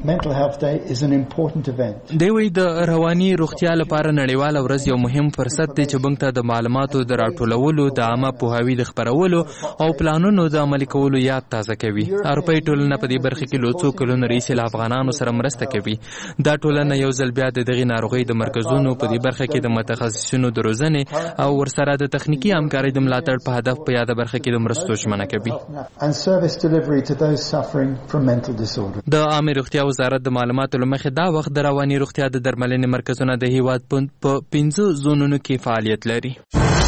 Mental Health Day is an important event. دی وی د رواني روغتیا لپاره نړیواله ورځ یو مهم فرصت دی چې موږ ته د معلوماتو د راټولولو، د عامه پوهاوي د خپرولو او پلانونو د عملي کولو یاد تازه کوي. اروپایي ټولنه په دې برخه کې له څو کلونو راهیسې له افغانانو سره مرسته کوي. دا ټولنه یو ځل بیا د دغې ناروغۍ د مرکزونو په دې برخه کې د متخصصینو د روزنې او ورسره د تخنیکي همکارۍ د ملاتړ په هدف په یاده برخه کې د مرستو ژمنه کوي. And service delivery to those suffering from mental disorders. د عامه روغتیا وزارت د معلوماتو لمخې دا وخت د رواني روغتیا د درملنې مرکزونه د هیواد په پنځه زونونو کې فعالیت لري.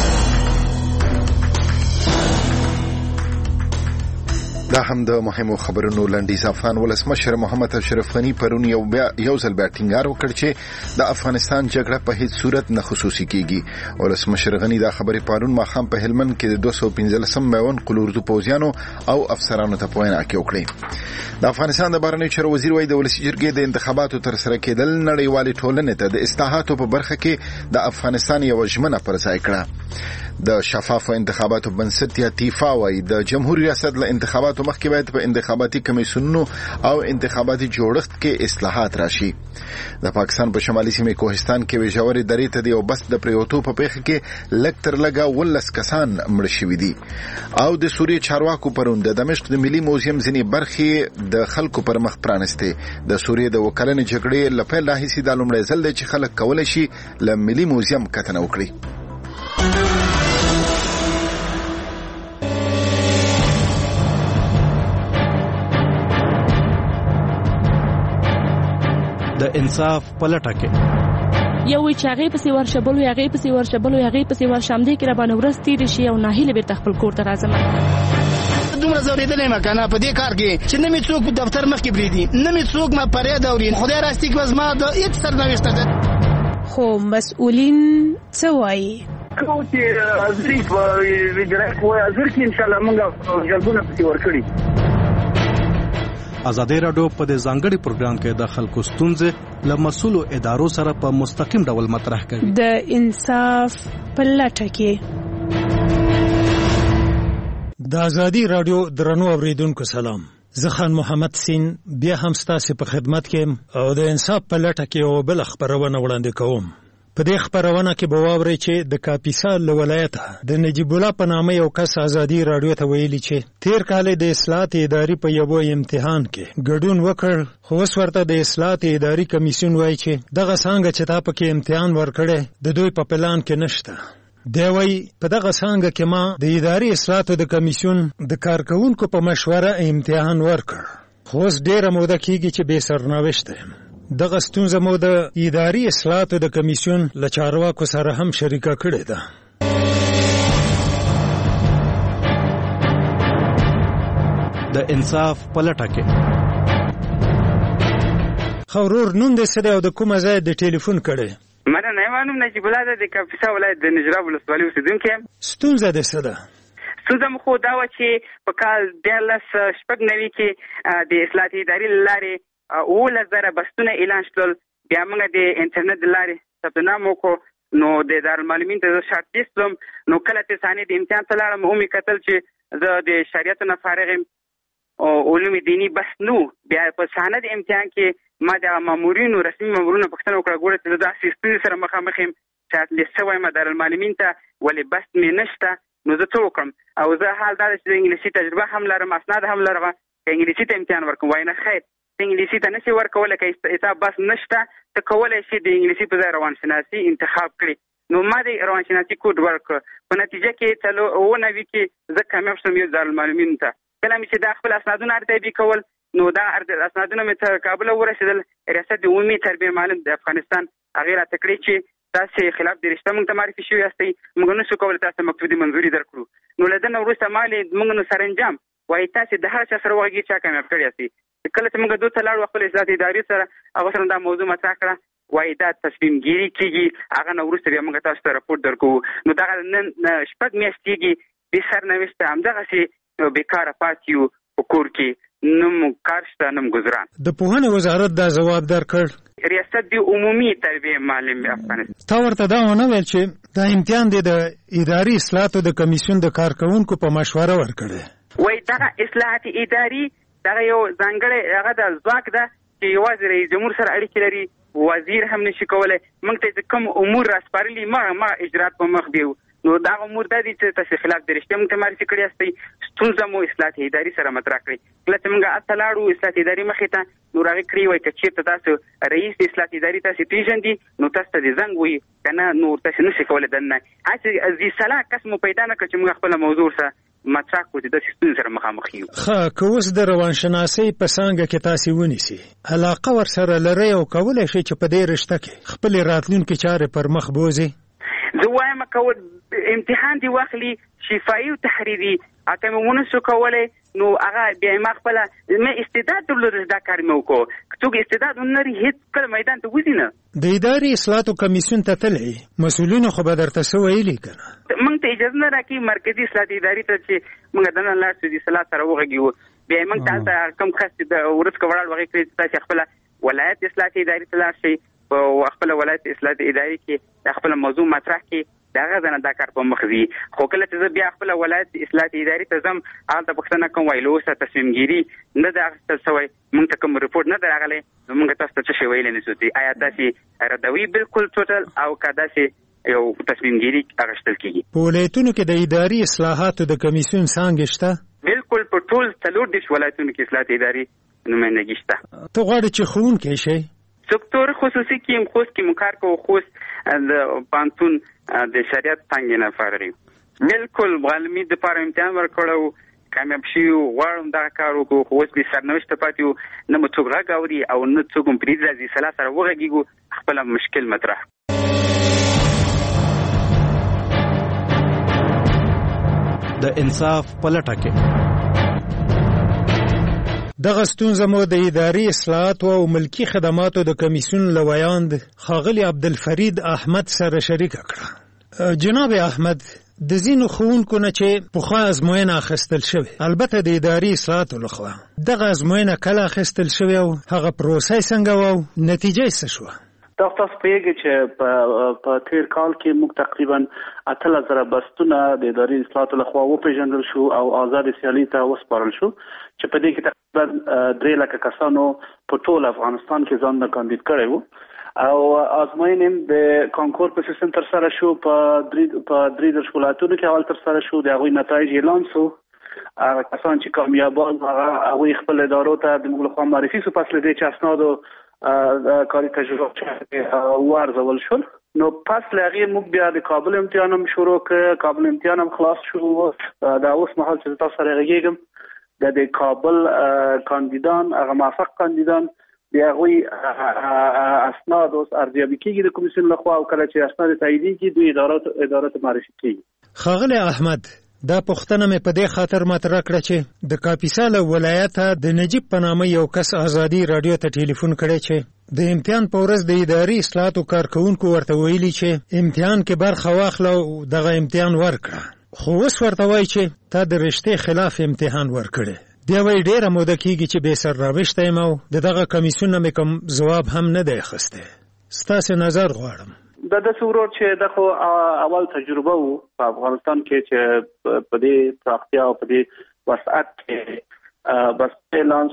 دا هم د مهمو خبرونو لنډیز. افغان ولسمشر محمد اشرف غنی پرون یو بیا یو ځل بیا ټینګار وکړ چې د افغانستان جګړه په هیڅ صورت نه خصوصي کیږي. ولسمشر غنی دا خبرې پرون ماښام په هلمند کې د دوه سوه پنځلسم میون قلوردو پوځیانو او افسرانو ته په وینا کې وکړې. د افغانستان د بهرنیو چارو وزیر وایي د ولسي جرګې د انتخاباتو ترسره کېدل نړیوالې ټولنې ته د اصلاحاتو په برخه کې د افغانستان یوه ژمنه پر ځای کړه. د شفافو انتخاباتو بنسټ یا تیفا وایي د جمهوریت ریاست له انتخاباتو مخکې باید په انتخاباتي کمیسیونونو او انتخاباتي جوړښت کې اصلاحات راشي. د پاکستان په شمالي سیمې کوهستان کې ویژورې درې ته د یو بس د پریوتو په پیښه کې لږ تر لږه اوولس کسان مړه شوي دي. او د سوریې چارواکو پرون د دمشق د ملي موزیم ځینې برخې د خلکو پر مخ پرانستې. د سوریې د اووه کلنې جګړې له پیل راهیسې دا لومړی ځل دی چې خلک کولی شي له ملي موزیم کتنه وکړي. د انصاف په لټه کې یو وی چې هغې پسې ورشه، بل وی هغې پسې ورشه، بل وی هغې پسې ورشه، همدې کې راباندې ورځ تېرې شي او ناهیلې بېرته خپل کور ته راځم. دومره ځورېدلی یم که نه په دې کار کې چې نه مې څوک په دفتر مخکې پرېږدي، نه مې څوک ما فریاد اوري. خدای راستي که زما د هېڅ سرنوشته ده. خو مسؤلین څه وایي؟ کوم چې حاضري په وجرایت وایي حاضر کې انشاءالله موږ جلبونه پسې ورکړي. ازادي راډیو په دې ځانګړي پروګرام کې د خلکو ستونزې له مسؤلو ادارو سره په مستقیم ډول مطرح کوي. د انصاف په لټه کې د ازادي راډیو درنو اوریدونکو سلام. زه خان محمد سین بیا هم ستاسو په خدمت کې او د انصاف په لټه کې یو بل خبرونه وړاندې کوم. په دې خبرونه کې به واورئ چې د کاپیسا له ولایته د نجیب الله په نامه یو کس ازادي راډیو ته ویلي چې تیر کال د اصلاحات اداري په یو امتحان کې ګډون وکړ، خو اوس ورته د اصلاحات اداري کمیسیون وایي چې دغه څانګه چې تا پکې امتحان ورکړی د دوی په پلان کې نشته. دی وایي په دغه څانګه کې ما د اداري اصلاحاتو د کمیسیون د کارکوونکو په مشوره امتحان ورکړ، خو اوس ډېره موده کېږي چې بې سرنوشته یم. دغه ستونزه مو د اداري اصلاحاتو د کمیسیون له چارواکو سره هم شریکه کړې ده. د انصاف په لټه کې ښه ورور نوم دې څه دی او د کومه ځای د ټلیفون کړی؟ مننه. زما نوم نجیب الله دی، د کاپیسا ولایت د نجراب ولسوالۍ اوسېدونکی یم. ستونزه دې څه ده؟ ستونزه مو خو دا وه چې په کال دیارلس شپږ نوي کې د اصلاحاتي ادارې له لارې اوولس زره بستونه اعلان شول. بیا موږ د انټرنیټ د لارې ثبت نام وکړو، نو د دارالمعلمین ته زه شرطي شوم. نو کله چې ثانیې د امتحان ته لاړم ومې کتل چې زه د شریعتو نه فارغ یم او علوم دیني بس نو. بیا په صحنه د امتحان کې ما د مامورینو رسمي مامورینو پوښتنه وکړه، ګوره چې زه داسې ستونزې سره مخامخ یم چې اتلیست څه وایم دارالمعلمین ته ولې بس مې نشته، نو زه څه وکړم؟ او زه حال دا ده چې د انګلیسي تجربه هم لرم، اسناد هم لرم، که انګلیسي ته امتحان ورکړم. وایي نه خیر، انګلیسي ته نشي ورکولی، که حساب بس نشته ته کولی شي د انګلیسي په ځای روانشناسي انتخاب کړي. نو ما د روانشناسي کوډ ورکړ، په نتیجه کې څلو اووه نوي کې زه کامیاب شوم یو دارالمعلمینو ته. کله مې چې دا خپل اسنادونه ارتایبي کول، نو دا اسنادونه مې تر کابل ورسېدل. ریاست د عمومي تربیې معلم د افغانستان هغې راته کړې چې تاسې خلاف د رشته موږ ته معرفي شوي یاستئ، موږ نشو کولی تاسو ته مکتوبي منظوري درکړو. نو له ده نه وروسته ما موږ نو سرانجام وایي تاسې د هر چا سره وغږېږئ چا کامیاب کړی یاستئ. کله چې موږ دوی ته لاړو خپل اصلاحاتي ادارې سره، هغه سره دا موضوع مطرح کړه، وایي دا تصمیم ګیري کېږي، هغه نه وروسته بیا موږ تاسو ته راپورټ درکوو. نو دغه نن شپږ میاشتې کېږي بې سرنوشته همدغسې بېکاره پاتې یو په کور کې، نه مو کار شته نه مو ګزران. د پوهنې وزارت دا ځواب درکړ؟ ریاست د عمومي تربیې معلم افغانستان. تا ورته دا ونه ویل چې دا امتحان دی د اداري اصلاحاتو د کمیسیون د کارکوونکو په مشوره ورکړی؟ وایي دغه اصلاحاتي اداري دغه یو ځانګړی هغه د ځواک ده چې یوازې رئیس جمهور سره اړیکې لري وزیر هم نشي کولای. موږ ته کوم امور راسپارلي ما ما اجرات په مخ بیو نو دا امور د دې ته خلاف د رښتیا موږ ته معرفي کړی استي ستونزه مو اصلاحات اداري سره مطرح کړی. کله چې موږ اتلاړو اصلاحات اداري مخې ته نو راغی کړی وای چې چیرته تاسو رئیس د اصلاحات اداري تاسو پیژندي نو تاسو ته زنګ وي کنه نو تاسو نشي کولای دنه هڅه از صلاح قسم پیدا نه کړ چې موږ خپل موضوع سره مطرح کوو د ستونزې سره مخامخ یو. خا کوس د روانشناسي په څنګه کې تاسو ونیسي علاقه ور سره لري او کولای شي چې په دې رشته کې خپل راتلونکي چارې پر مخ بوزي. زه وایم کول امتحان دی واخلي شفایي او تحریری اته مونږ نشو کولای نو هغه بیا ما خپل مې استعداد درلود دا کار مې وکړو چې استعداد ونري هیڅ کله میدان ته وځي نه. د اداري اصلاحاتو کمیسیون ته تللی مسؤلینو خو به درته څه ویلي کنه موږ ته اجازه نه راکړي مرکزی اصلاحات اداري ته چې موږ دنه لاړ شو د اصلاح سره وغږیو بیا موږ تاسو کوم خاص د ورس کوړل وغږی کړی تاسو خپل ولایت اصلاحات اداري ته لاړ شئ په خپل ولایت اصلاحات اداري کې خپل موضوع مطرح کړي دا غزنه دا کار په مخزي خو کله چې بیا خپل ولایت اصلاحات اداري ته زم حالت پښتنه کوم ویلو سره تصمیم ګيري نه دا څه وای موږ ته کوم رپورت نه دراغله موږ تاسو ته څه ویل نه سوتي آیا داسې ردوي بالکل ټوټل او کدا سي یو تصمیم ګيري اغشتل کیږي. په ولایتونو کې د اداري اصلاحاتو د کمیسیون څنګه شته بالکل په ټول څلور دیش ولایتونو کې اصلاحات اداري نمائندګي شته. ته غواړې چې خون کې شي سکتور خصوصي کې مخصوص کې مکار کو خصوص د پانتون د شریعت څنګه نه فارغ بالکل عالمي د پاره امتحان ورکړو کامیاب شي غواړم دا کار وکړو خو اوس به سرنوشت پاتیو نه مو څوک راغوري او نه څوک هم پریز راځي سلا سره وغږیږو خپل مشکل مطرح. د انصاف پلټه کې دغه ستونزه مو د اداري اصلاحات او ملکی خدماتو د کمیسیون لویاند خاغلی عبدالفرید احمد سره شریک کړه. جناب احمد د زینو خوونکو نه چې پوخا ازموینه اخیستل شوی البته د اداري اصلاحاتو لخوا دغه ازموینه کله اخیستل شوی او هغه پروسه څنګه و او نتیجه څه شو؟ دا تاسو پیږي چې په تیر کال کې موږ تقریبا اتل زره بستونه د اداري اصلاحاتو لخوا وپیژندل شو او آزاد سیالي ته وسپارل شو چې په دې کې تقریبا درې لکه کسانو په ټول افغانستان کې ځان کاندید کړي وو او ازموینې د کانکور په سیستم تر سره شو په درې په درې د ولایتونو کې اول تر سره شو د هغوی نتایج اعلان شو. هغه کسان چې کامیابان هغه خپل ادارو ته د موږ لخوا معرفي شو پس له دې چې اسنادو کاری تجربه وارزول شول. نو پس لغه موږ بیا د کابل امتحان هم شروع ک کابل امتحان هم خلاص شو دا اوس مهال چې تاسو سره غږیږم د کابل کاندیدان هغه موافق کاندیدان دی هغه اسناد اوس ارزیابي کیږي د کمیسیون لخوا او کله چې اسناد تاییدي کی دوی ادارات ادارات معرفي کیږي. خاغلی احمد دا پښتنه مې په دې خاطر مطرح کړه چې د کاپیسا له ولایت د نجیب په نامه یو کس ازادي رادیو ته ټلیفون کړی چې د امتحان په ورځ د اداري اصلاحاتو کارکونکو ورته ویلي چې امتحان کې برخه واخله او دغه امتحان ورکړه خو اوس ورته وایي چې تا د رښتې خلاف امتحان ورکړی. دی وایي ډېره موده کېږي چې بې سرنوشته یم او د دغه کمیسیون نه مې کوم ځواب هم نه دی اخیستی. ستاسې نظر غواړم. د داسې ورور چې د خو اول تجربه وو په افغانستان کې چې په دې پراختیا او په دې وسعت کې بس اعلان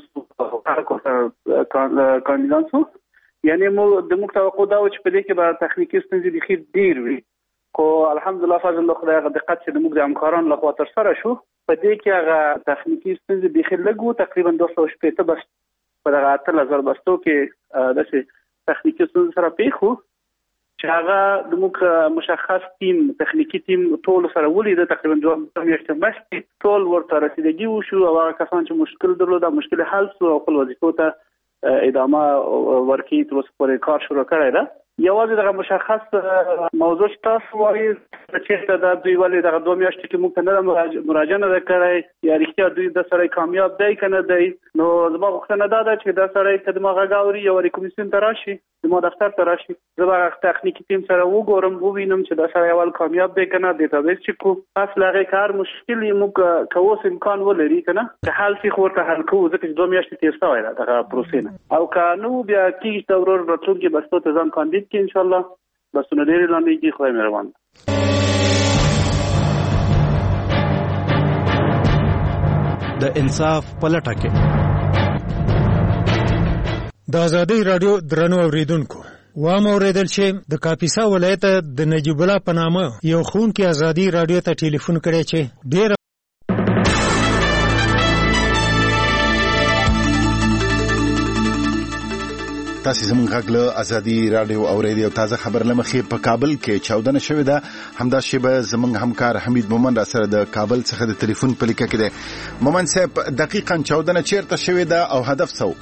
شو کاندیدان شو یعنی مو د موږ توقع دا و چې په دې کې به تخنیکي ستونزې بخیر ډېر وي خو الحمدلله فضل الله خدای هغه دقت چې موږ د همکارانو لخوا تر سره شو په دې کې هغه تخنیکي ستونزې بخیر لږ وو تقریبا دوه سوه شپېته بس په دغه اتلس زره بستو کې داسې تخنیکي ستونزې سره پیښ وو چې هغه د موږ مشخص ټیم تخنیکی ټیم ټول سره ولید تقریبا دوه میاشتې مخکې ټول ورته رسیدګي وشو او هغه کسان چې مشکل درلود مشکل حل شو او خپل وظیفو ته ادامه ورکړي تر اوسه پورې کار شروع کړی ده. یوازې دغه مشخص موضوع تاسو وایي چې دا دوی ولې دغه دوه میاشتې کې موږ ته نه مراجعه نه کړی یا رښتیا دوی د سره کامیاب دی که نه دی. نو زما غوښتنه دا ده چې دا سړی که زما غږ اوري یو کمیسیون ته راشي زما دفتر ته راشي زه به هغه تخنیکي ټیم سره وګورم ووینم چې دا سړی اول کامیاب دی که نه ډیټابیس چک کړو پس له هغې کار مشکل یې موږ که اوس امکان ولري که نه که حل شي خو ورته حل کوو ځکه چې دوه میاشتې تېر شوی ده دغه پروسې نه او که نه بیا کېږي د ورور راتلونکي بستو ته ځان کاندید کې انشاءالله بسونه ډېرې لاندې کېږي خدای مهربان ده. د انصاف پلټه کې د ازادي رادیو درنو اوریدونکو وام اوریدل چې د کاپیسا ولایت د نجیب الله په نامه یو ښوونکی ازادي رادیو ته ټلیفون کړی چې ډیر تاسو زموږ غږ له ازادي رادیو اوریدو تازه خبر لمخې په کابل کې چاودنه شوې ده. همدا شیبه زموږ همکار حمید مومن را سره د کابل څخه د ټلیفون په لیکه کې ده. مومن صاحب دقیقاً چاودنه چیرته شوې ده او هدف څه و؟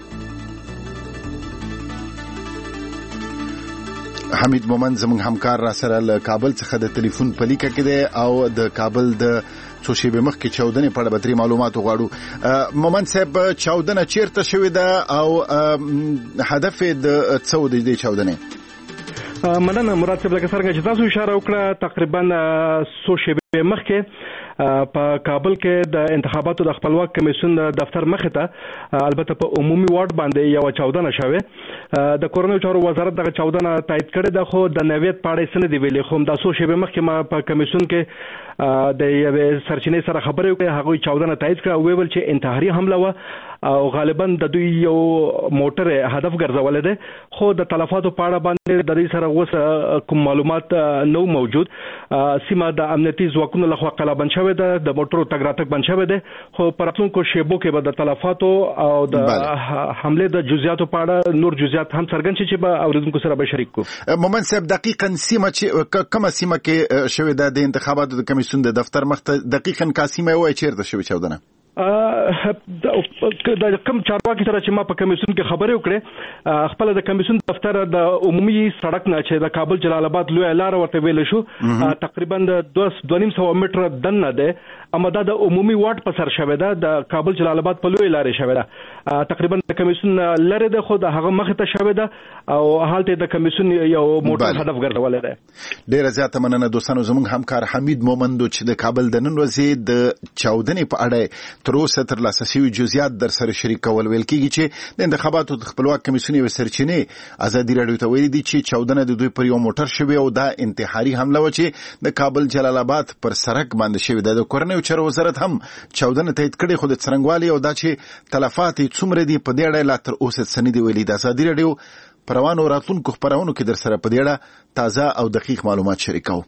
حمید مومن زموږ همکار را سره له کابل څخه د ټلیفون په لیکه کې ده او د کابل د څو شیبې مخکې چاودنې په اړه به ترې معلومات وغواړو. مومن صاحب چاودنه چیرته شوې ده او هدف یې د څه و د دې چاودنې؟ مننه مراد صاحب، لکه څنګه چې تاسو اشاره وکړه تقریبا څو شیبې مخکې په کابل کې د انتخاباتو د خپلواک کمیسیون د دفتر مخې ته البته په عمومي واټ باندې یو چاودنه شوې. د کورنیو چارو وزارت دغه چاودنه تایید کړې ده، خو د نوید په اړه څه نه دی ویلي. خو د څو شیبې مخکې ما په کمیسیون کې د یوې سرچینې سره خبرې وکړې، هغوی چاودنه تایید کړه او ویل چې انتحاري حمله وه او غالبا د دوی یو موټر هدف ګرځولې ده، خو د تلفاتو په اړه باندې د دې سره اوس کوم معلومات نو موجود. سیمه د امنیتي ځواکونو لخوا قلابند شوې ده، د موټرو تګ راتګ بند شوی دی، خو په راتلونکو شیبو کې به د تلفاتو او د حملې د جزئیاتو په اړه نور جزئیات هم څرګند شي چې به اوریدونکو سره به شریک کړو. مومن صاحب دقیقاً سیمه چې کومه سیمه کې شوې ده د انتخاباتو د کمیسیون د دفتر مخ ته دقیقاً کا سیمه وایي چیرته شوې چاودنه؟ د کوم چارواکي سره چې ما په کمیسیون کې خبرې وکړې، خپل د کمیسیون دفتر د عمومي سړک نه چې د کابل جلال آباد لوی لار ورته ویل شو تقریبا د دوه نیم سوه متره دننه ده، اما دا د عمومي واټ په سر شوې ده، د کابل جلال آباد په لوی لارې شوې ده، تقریبا د کمیسیون لري ده، خو د هغه مخې ته شوې ده او حالت د کمیسیون یو موټر هدف ګرځولې ده. ډیره زیاته مننه دوستانو. زموږ همکار حمید مومن چې د کابل د نن ورځې د چاودنې په اړه تر اوسه ترلاسه شوي جزئیات در سره شریک کول. ویل کېږي چې د انتخاباتو د خپلواک کمیسیون یوې سرچینې ازادي راډیو ته ویلي دي چې چاودنه د دوی پر یو موټر شوې او دا انتحاري حمله وه چې د کابل جلال آباد پر سړک باندې شوې ده. د کورنیو چارو وزارت هم چاودنه تایید کړې، خو د څرنګوالي او دا چې تلفات یې څومره دي په دې اړه لا تر اوسه څه نه دي ویلي. د ازادي راډیو په روانو راتلونکو خپرونو کې در سره په دې اړه تازه او دقیق معلومات شریکوو.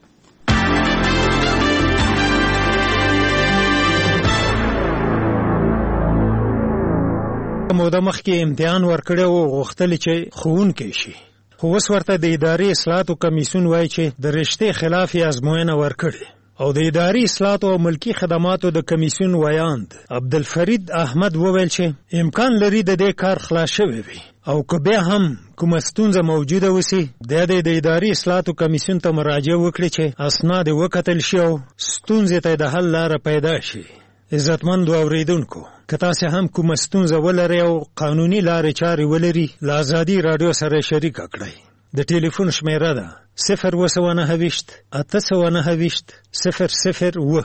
موده مخکې امتحان ورکړی او غوښتل چې ښوونکی شي، خو اوس ورته د اداري اصلاحاتو کمیسیون وایي چې د رشتې خلاف یې ازموینه ورکړې. او د اداري اصلاحاتو او ملکي خدماتو د کمیسیون ویاند عبدالفرید احمد وویل چې امکان لري د دې کار خلاص شوی وي او که بیا هم کومه ستونزه موجوده وسي د دې د اداري اصلاحاتو کمیسیون ته مراجعه وکړي چې اسناد وکتل شي او ستونزې ته د حل لاره پیدا شي. عزتمندو اوریدونکو، که تاسو هم کومه ستونزه ولرئ او قانوني لارې چارې ولري، له ازادي راډیو سره شریکه کړئ. د ټلیفون شمیره ده صفر اوه سوه نهه ویشت اته سوه نهه ویشت صفر صفر اوه.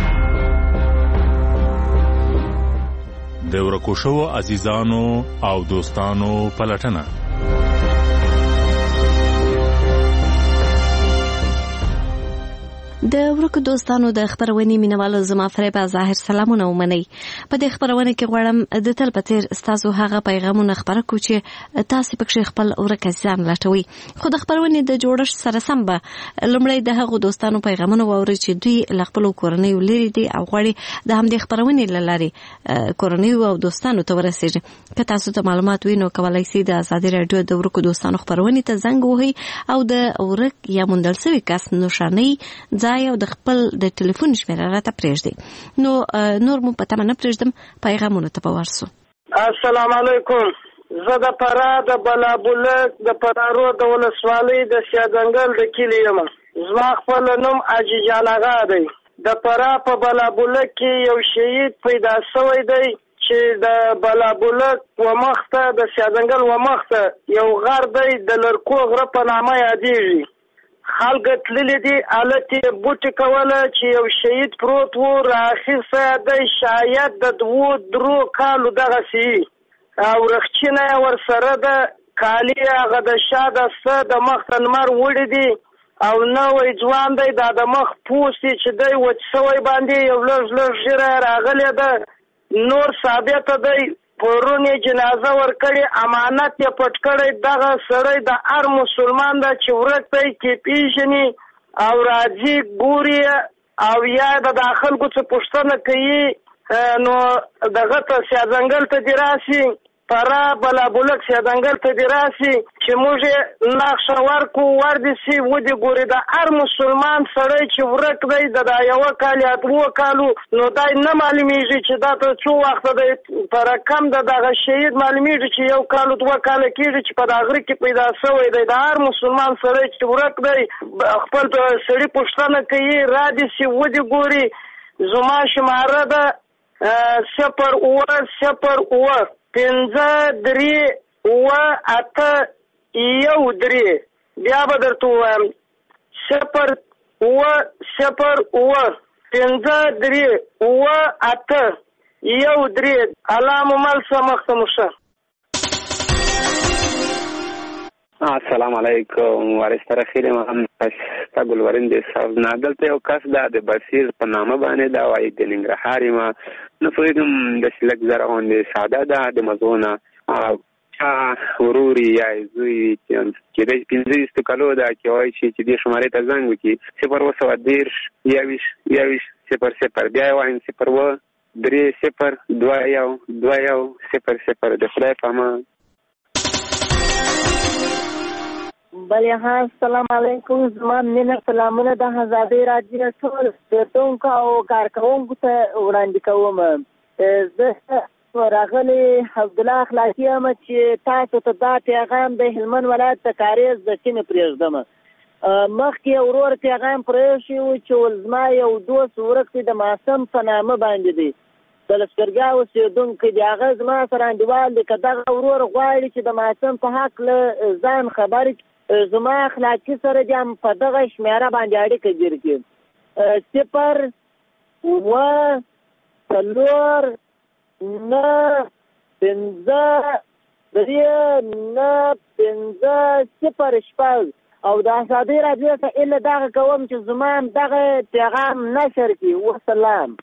د ورکو شوو عزیزانو او دوستانو پلټنه. د ورکو دوستانو د خبرونې مینوالو زما فریبه ظاهر سلامونه ومنئ. په دې خبرونه کې غواړم د تل په څیر ستاسو هغه پیغامونه خبره کړو چې تاسو پکې خپل ورک ځان لټوي، خو د خبرونې د جوړښت سره سم به لومړی د هغو دوستانو پیغامونه واورئ چې دوی له خپلو کورنیو لرې دي او غواړي د همدې خبرونې له لارې کورنیو او دوستانو ته ورسیږي. که تاسو ته معلومات وي نو کولی شئ د ازادي راډیو د ورکو دوستانو خبرونې ته زنګ ووهئ او د ورک یا موندل شوي کس نښانۍ ځای او د خپل د ټلیفون شمیره راته پرېږدئ. نو نور مو په تمه نه پرېږدم، پیغامونو ته به ورسو. السلام علیکم. زه د فراه د بلابلک د فراه د ولسوالۍ د سیاځنګل د کلي یم. زما خپل نوم حاجي جان اغا دی. د فراه په بلابلک کې یو شهید پیدا شوی دی چې د بلابلک و مخته د سیاځنګل و مخته یو غر دی د لرکو غره په نامه یادېږي. خلک تللی دي، هلته یې بوټې کوله چې یو شهید پروت و، رااخیسته دی شاید د دوو درو کالو دغسې او رخچینه یې ورسره ده، کالي یې هغه د شا دسته د مخ ته لمر وړي دي او نوی ځوان دی، دا د مخ پوست یې چې دی وچ سوی باندې یو لږ لږ ژیره راغلې ده، نور ثابته دی پرون یې جنازه ورکړې امانت یې پټ کړی. دغه سړی د هر مسلمان ده چې ورک دی کې پیژني او راځي ګوري او یا د خلکو څخه پوښتنه کوي نو دغه ته سیاځنګل ته دې راسي پرا بلا بولک سیاځنګل ته دې راسي چې موږ نقشه ورکو ور دې سي ودې ګوري د هر مسلمان سړی چې ورک دی د دا یوه کال یا دوه کالو نو دا نه معلومیږي چې دا ته څو وخته دی په رقم د دغه شهید معلومیږي چې یو کالو دوه کاله کېږي چې په دا غره کې پیدا شوی دی. د هر مسلمان سړی چې ورک دی خپل سړي پوښتنه کوي را دې سي ودې ګوري. زما شماره ده صفر اوه صفر اوه پنځه درې اوه اته یو درې. بیا به درته ووایم صفر اوه صفر اوه پنځه درې اوه اته یو درې. الله مو مل شه مخته مو شه. السلام علیکم وارستر خیر محمد تا ګلورین دې صاحب نه دلته یو کس دا د بصیر په نامه باندې دا وایي د ننګرهار ما نو پوهېږم د شلک زره غوندې ساده ده د مزونه چا وروري یا زوی چې د پنځه ویشتو کالو ده چې وایي چې دې شمارې ته زنګ وکړي صفر اوه سوه دېرش یوویشت یوویشت صفر صفر بیا یې وایم صفر اوه درې صفر دوه یو دوه یو صفر صفر. د خدای په امان. بله ها السلام علیکم. زما مینه سلامونه د آزادۍ راډیو ټول ګټونکو او کارکوونکو ته وړاندې کوم. زه راغلی عبدالله اخلاقي یم چې تاسو ته دا پیغام د هلمند ولایت د کاریز د سیمې پرېږدم. مخکې یو ورور پیغام پرېښی و چې زما یو دوست ورک دی د معصم په نامه باندې دی د لښکرګاه اوسېدونکی دی. هغه زما سره انډیوال دی که دغه ورور غواړي چې د معصم په هکله ځان خبر زما اخلاقي سره دې هم په دغه شمېره باندې اړیکه جوړ کړي. صفر اوه څلور نه پنځه درې نه پنځه صفر شپږ او د آزادۍ راډیو ته ایله دغه کوم چې زما هم دغه پیغام نشر کړي. وسلام.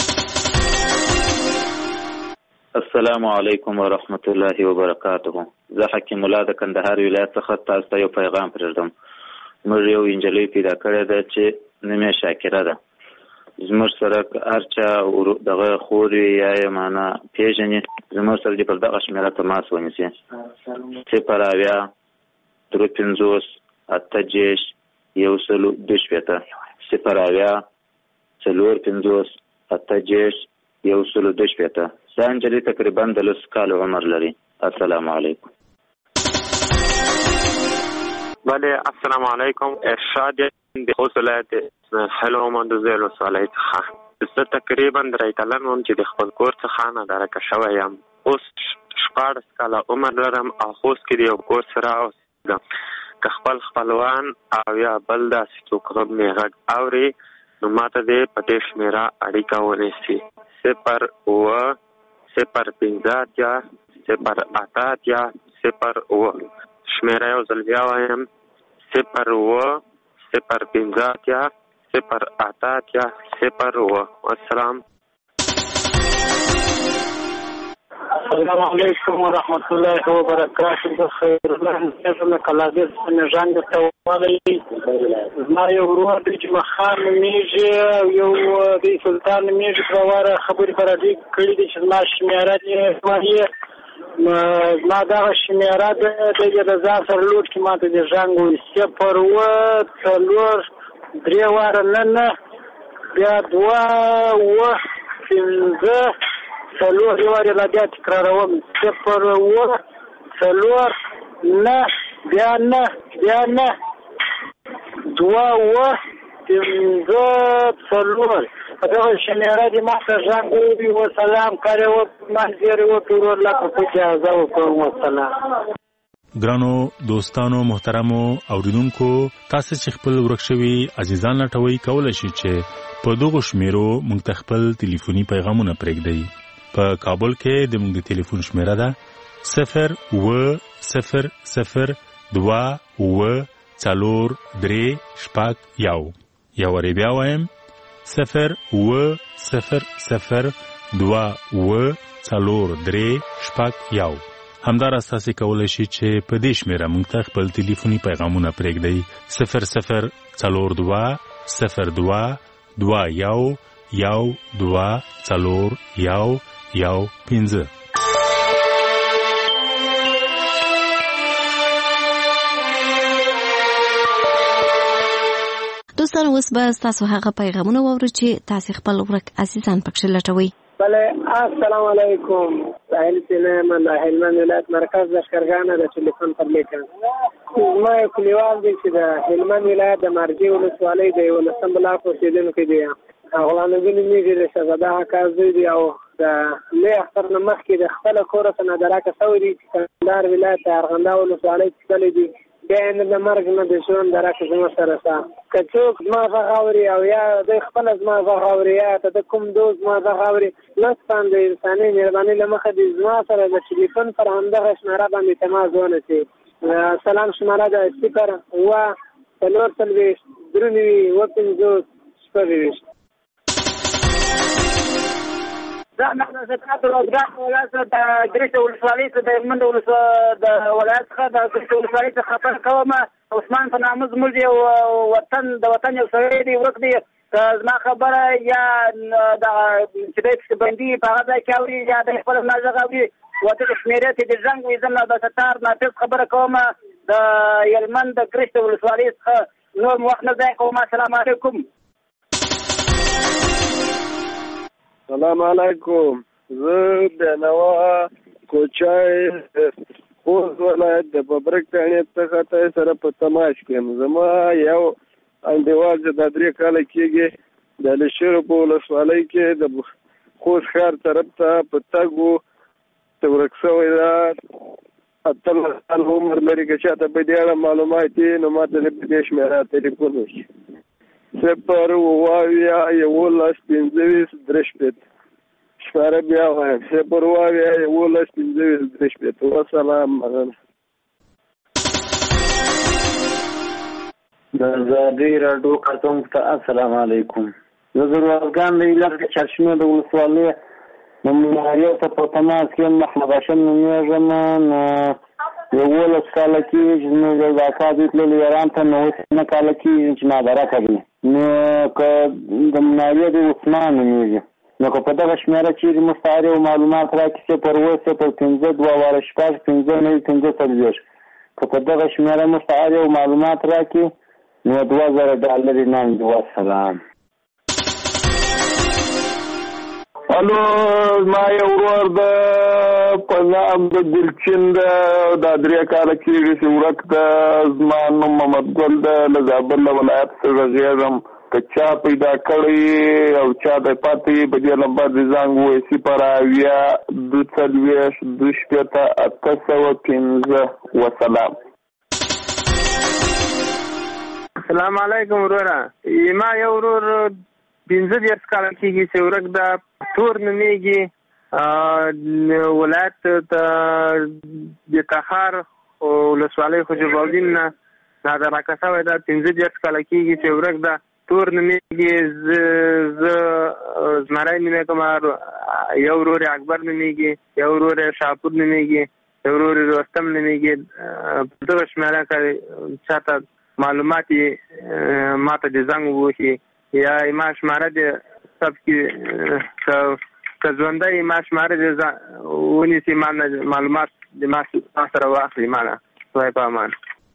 السلام علیکم ورحمت الله وبرکاته. زه حکیم الله د کندهار ولایت څخه تاسو ته یو پیغام پرېږدم. موږ یو انجلۍ پیدا کړې ده چې نوم یې شاکره ده. زموږ سره هر چا دغه خور یا یې معنا پېژني زموږ سره دې پر دغه شمېره تماس ونیسي. صفر اویا درې پنځوس اته دېرش یو سلو دوه شپېته صفر اویا څلور پنځوس اته دېرش یو سلو دوه شپېته. دا انجلۍ تقریبا د لس کالو عمر لري. السلام علیکم. بله السلام علیکم. ارشاد د خوست ولایت هلو مندوزیل ولسوالۍ څخه. زه تقریبا درې کلن وم چې د خپل کور څخه نادرکه شوی یم. اوس شپاړس کاله عمر لرم او خوست کې د یو کور سره اوسېږم. که خپل خپلوان او یا بل داسې څوک هم مې غږ اوري نو ماته دې په دې شمېره اړیکه ونیسي. صفر اوه صفر پنځه اتیا صفر اته اتیا صفر اوه. شمېره یو ځل بیا وایم صفر اوه صفر پنځه اتیا صفر اته اتیا صفر اوه. والسلام. السلام علیکم ورحمت الله وبرکاته. خیر الله زه کلاګر سنجان د توالي زما یو ورور دی چې مخان میږي یو د سلطان میږي په واره خبرې پر دې کړې دي چې ما شمیره دې وایي ما دا شمیره د د ځان سره لوټ کې ماته د ژوند صفر اوه څلور درې واره نه نه بیا دوه اوه پنځه څلور واره لا بیا تکراروم صفر اوه څلور نه بیا نه بیا نه دوه اوه پنځه څلور دغه شمیره دې ماته ژوند وي. وسلام کاري وکړه منځري وکړو الله په اجازه وکړو. وسلام. ګرانو دوستانو محترمو اوریدونکو تاسو چې خپل ورک شوي عزیزان لټوي کولای شئ چې په دغه شمیرو موږ ته خپل ټلیفوني پیغامونه پرېږدئ. په کابل کې د موږ د ټلیفون شمیره ده صفر اوه صفر صفر دوه اوه څلور درې شپږ یو. یو وارې بیا وایم صفر اوه صفر صفر دوه اوه څلور درې شپږ یو. همداراز تاسو کولی شئ چې په دې شمیره موږ ته خپل ټلیفوني پیغامونه پرېږدئ صفر صفر څلور دوه صفر دوه دوه یو یو دوه څلور یو یو پنځه. دوستان اوس به تاسو هغه پیغامونه واورئ چې تاسو خپل ورک عزیزان پکښې لټوئ. بله السلام علیکم. ساحل سینه من د هلمند ولایت مرکز لښکرګانه د ټلیفون پر لیکل زما یو کلیوال دی چې د هلمند ولایت د مارجې ولسوالۍ د یولسم بلاک اوسېدونکی دی. غلام نبي نومېږي، د شهزاده حقا زوی دی او د لوی اختر نه مخکې د خپله کوره څه نادراکه شوی دی چې کندهار ولایت د ارغنداو ولسوالۍ څکلی دی. بیا یې د مرګ نه د ژوند درکه زما سره شته. که څوک زما غږ اوري او یا دوی خپله زما غږ اوري یا ته د کوم دوست زما غږ اوري، لطفا د انساني مهربانۍ له مخه د زما سره د ټلیفون پر همدغه شماره باندې تماس ونیسئ. سلام شماره د صفر اووه څلور څلوېښت درې نوي اووه پنځوس شپږ ویشت. زه احمد زکات روزګار ولایت د درېشته ولسوالۍ څخه د هلمند د ولایت څخه د درېشته ولسوالۍ څخه خبر کوم. عثمان په نامه زموږ یو وطن د وطن یو سړی دی ورک دی. که زما خبره یا دغه چې دی پسې بندي په هغه ځای کې اوري یا د خپل نازغ اوري وطن شمېرې ته د زنګ وي زه عبدالستار نافظ خبره کوم د هلمند د درېشته ولسوالۍ څخه. نور مو وخت نه ضایع کوم. السلام علیکم. سلام علیکم. زه د نوا کوچای خوست ولایت د ببرک تاڼې څخه ته سره په تماس کې یم. زما یو انډیوال چې دا درې کاله کېږي د لشرو په ولسوالۍ کې د خوست ښار طرف ته په تګ و ته ورک شوی ده. اتلس کاله عمر لري. که چاته په دې اړه معلومات وي نو ما ته په دې شمېره تلیفون وکړي صفر اووه اویا یولس پنځه ویشت درې شپېته. شماره بیا وایم صفر اووه اویا یولس پنځه ویشت درې شپېته. وسلام. مننه. د ازادۍ راډیو کارکوونکو ته السلام علیکم. زه د روزګان د علت د چرشمې د ولسوالۍ د مناریو ته په تماس کې یم. محمد هاشم نومېږم. نو یولس کاله کېږي چې زموږ یو اکا دوی تللي ایران ته. نو اوس نه کاله کېږي چې نادرکه دي. نو که د مناریو د عثمان نومېږي نو که په دغه شمېره چېرې موږ ته هر یو معلومات راکړي صفر اووه صفر پنځه دوه واره شپږ پنځه نوي پنځه څلوېښت. که په دغه شمېره موږ ته هر یو معلومات راکړي نو دوه زره ډالرې نام دي. وسلام. الو ما یو ورور د په نام د ګلچین ده دا درې کاله کېږي چې ورک ده. زما نوم محمد ګل ده. له زابل ولایت څخه غږېږم. که چا پیدا کړی او چا د پاتې په دې نمبر د زنګ ووایي صفر اویا دوه څلوېښت دوه شپېته اته سوه پنځه. وسلام. السلام علیکم وروره. ما یو ورور پنځه دېرش کاله کېږي چې ورک ده. تور نومېږي. ولایت د تخار ولسوالۍ خوشبالدین نه نادراکه شوی ده. پنځه دېرش کاله کېږي چې ورک ده. تور نومېږي. زه زمری نومېږم. یو ورور اکبر نومېږي. یو ورور شاپور نومېږي. یو ورور رستم نومېږي. په دغه شمېره که چاته معلومات یې ما ته د زنګ ووهي یا ما شماره د سب کې که ژوندی ما شماره د ونیسي ما معلومات د ما سره واخلي. مانه خدای په امان.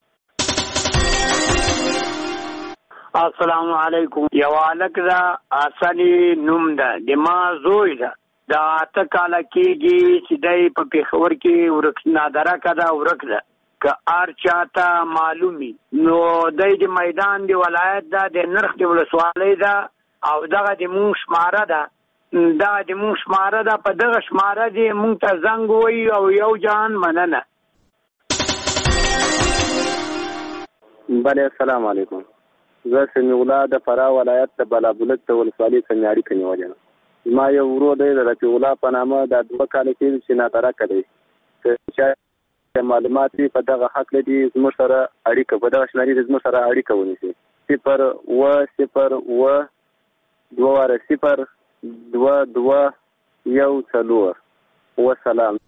السلام علیکم. یو هلک ده حسني نوم ده د ما زوی ده. دا اته کاله کېږي چې دی په پېښور کې ورک نادرکه ده ورک ده. که هر چاته معلومي نو دی د میدان د ولایت ده د نرخ د ولسوالۍ ده او دغه د مونږ شماره ده. دغه د مونږ شماره ده. په دغه شماره دې مونږ ته زنګ ووایي او یو جان مننه. بله السلام علیکم. زه سمیع الله د فراه ولایت د بلابلک د ولسوالۍ څخه اړیکه نیولې یم. زما یو ورور دی د رفیع الله په نامه دا دوه کاله کېږي چې ناترکه دی. که معلومات وي په دغه حق لري زموږ سره اړیکه په دغه شمېرې زموږ سره اړیکه ونیسي. صفر اووه صفر اووه دوه واره صفر دوه دوه یو څلور. وسلام.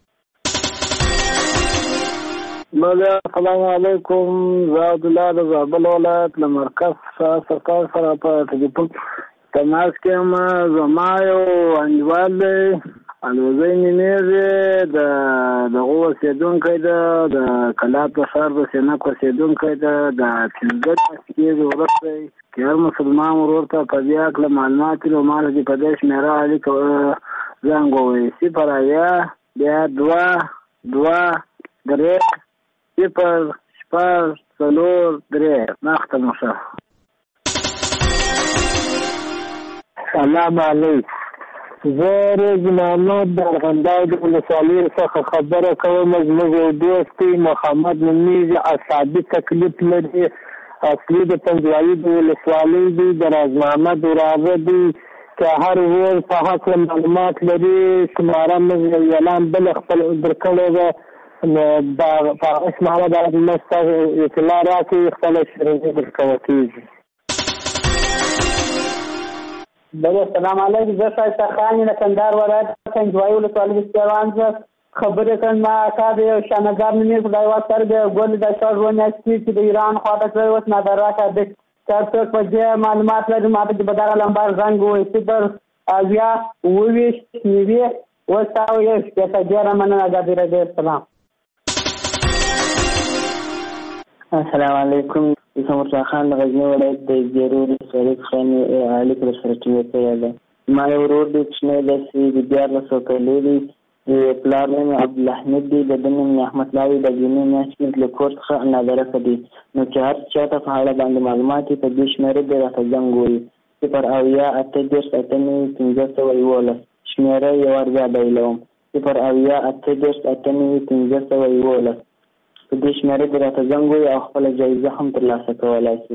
بله السلام علیکم. زه عبدالله د زابل ولایت له مرکز سرکار سره په ټلیفون تماس کې یم. زما یو انډیوال دی، الوزی نومېږي، د دغه اوسېدونکی ده، د کلات په ښار د سینک اوسېدونکی ده، د پنځه میاشتې ضرورت دی چې هر مسلمان ورور ته په دې هکله معلومات وي. نو ما له دې په دې شمېره اړیکه زنګ ووایي صفر اویا بیا دوه دوه درې صفر شپږ څلور درې. مخته مو ښه. سلام علیکم. زه رز محمد د ارغنداو د ولسوالۍ څخه خبره کوم. زموږ یو دوست دی محمد نومېږي، اعصابي تکلیف لري، اصلي د پنجوایي د ولسوالۍ دی، د راز محمد وراره دی. که هر ورځ په هکله معلومات لري شماره موږ یو اعلان بل خپل درکړی ده، نو په هغه شماره باید موږ ته اطلاع راکړي، خپله شرنۍ درکوه کېږي. بله السلام علیکم. زه ښایسته خان یم، د کندهار ولایت پنجوایي ولسوالۍ د سیوان زه خبرې کوم. ما اکا د یو شانګار نومېږي، خدای ورکړی ګل د شپږ اووه میاشتې چې د ایران خواته کړی، اوس نادراکه دی. که څوک په دې معلومات لري ما ته د بدغه لمبر زنګ ووایي صفر اویا اوه ویشت نوي اوه سوه یو شپېته. ډېره مننه. ازادي راډیو. السلام. السلام علیکم. زه مرتضی خان د غزني ولایت د زیرو ولسوالۍ څخه مې اړیکه درسره ټینګه کړې ده. ما یو ورور دی کوچنی دی چې د دیارلسو کالو دی، د پلار نوم یې عبدالحمید دی، د ده نوم یې احمدالله دی، د جنۍ میاشت کې له کور څخه نادرکه دی. نو چې هر چا ته په اړه باندې معلومات یې په دې شمېره دې راته زنګ ووایي صفر اویا اته دېرش اته نوي پنځه سوه یولس. شمېره یو وار بیا بیلوم صفر اویا اته دېرش اته نوي پنځه سوه یولس. په دې شمېره دې راته زنګ ووایي او خپله جایزه هم ترلاسه کولی شي.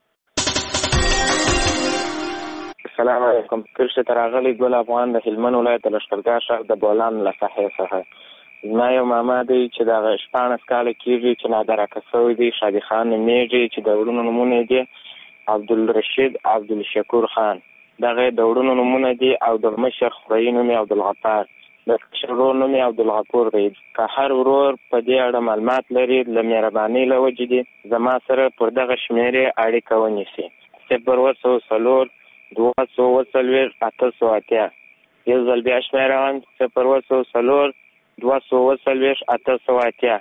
السلام علیکم. کرښې ته راغلی ګل افغان د هلمند ولایت د لښکرګاه ښار د بولان له ساحې څخه. زما یو ماما دی چې دغه شپاړس کاله کېږي چې نادرکه شوی دی، شادي خان نومېږي، چې د وروڼو نومونه یې دي عبدالرشید، عبدالشکور خان. دغه د وروڼو نومونه دي او د مشر خوريي نوم یې عبدالغفار، د کشر ورور نوم یې عبدالغفور دی. که هر ورور په دې اړه معلومات لري له مهربانۍ له وجې دي زما سره پر دغه شمېرې اړیکه ونیسي صفر اووه سوه څلور دوه سوه اووه څلوېښت اته سوه اتیا. یو ځل بیا شمېرم صفر اووه سوه څلور دوه سوه اووه څلوېښت اته سوه اتیا.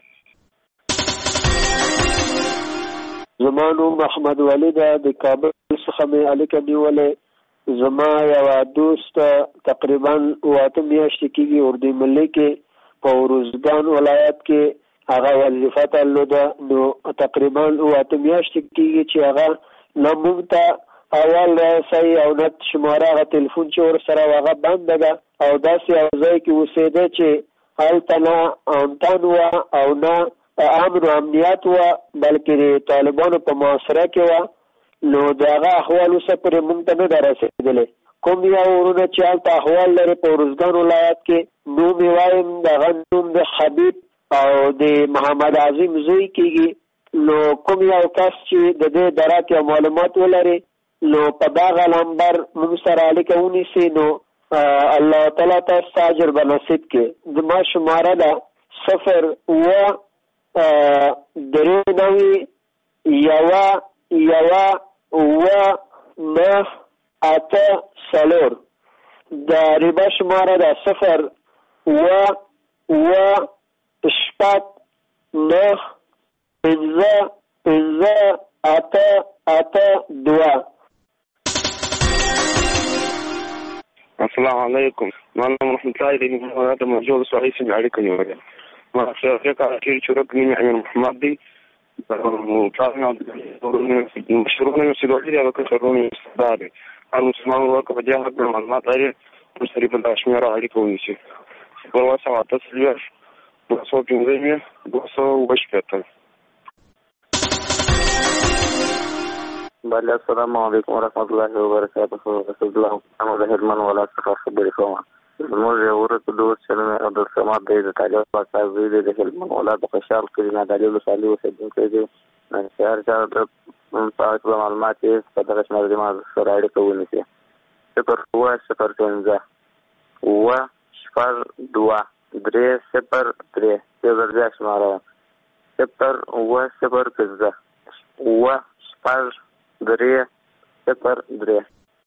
زما نوم محمد ولی ده، د کابل څخه مې اړیکه نیولې. زما یوه دوست تقریبا اوه اته میاشتې کېږي اردو ملي کې په اروزګان ولایت کې هغه وظیفه درلوده. نو تقریبا اوه اته میاشتې کېږي چې هغه نه موږ ته اول رسۍ او نه شماره هغه تلیفون چې ورسره هغه بنده ده او داسې یو ځای کې اوسېده چې هلته نه امتن وه او نه امن و امنیت وه، بلکې د طالبانو په معاصره کې وه. نو د هغه احوال اوسه پورې موږ ته نه ده رسېدلی. کوم یو ورونه چې هلته احوال لري په اروزګان ولایت کې، نوم یې وایم د هغه نوم د حبیب او د محمد عظیم زوی کېږي. نو کوم یو کس چې د دې درک یا معلومات ولري نو په دغه نمبر موږ سره اړیکه ونیسي، نو الله تعالی ته اجر به نصیب کړي. زما شماره ده صفر اوه درې نوي یوه یوه اوه نه اته څلور. د ربا شماره ده صفر اوه اوه شپږ نه پنځه پنځه اته اته دوه. السلام علیکم. ما نوم رحمت الله دی، د موجود سوالي سره اړیکه نیولې. ما څنګه کار کوي چې رک نیم امیر محمد دی، مو مشروع نه سیدولې دا که شروع استاد دی. هر مسلمان ورکه په دې حق معلومات لري نو سری په داشمیر اړیکه ونیسي. په واسه واته سلیش دوه سوه پنځه دوه سوه اووه شپېته. بله السلام علیکم ورحمت الله وبرکاته. رسول الله محمد هلمند ولایت څخه خبرې کوم. زموږ یو ورته دوست چې نوم یې عبدالصمد دی، د طالب پاکستان زوی دی، د هلمند ولایت د خوشحال کلي نادعلي ولسوالۍ اوسېدونکی دی. چې هر چا د په اړه معلومات یې په دغه شمېره زما سره اړیکه ونیسي صفر اووه صفر پنځه اووه شپږ دوه درې صفر درې صفر درې شماره صفر اوه صفر پنځه اوه شپږ درې صفر درې.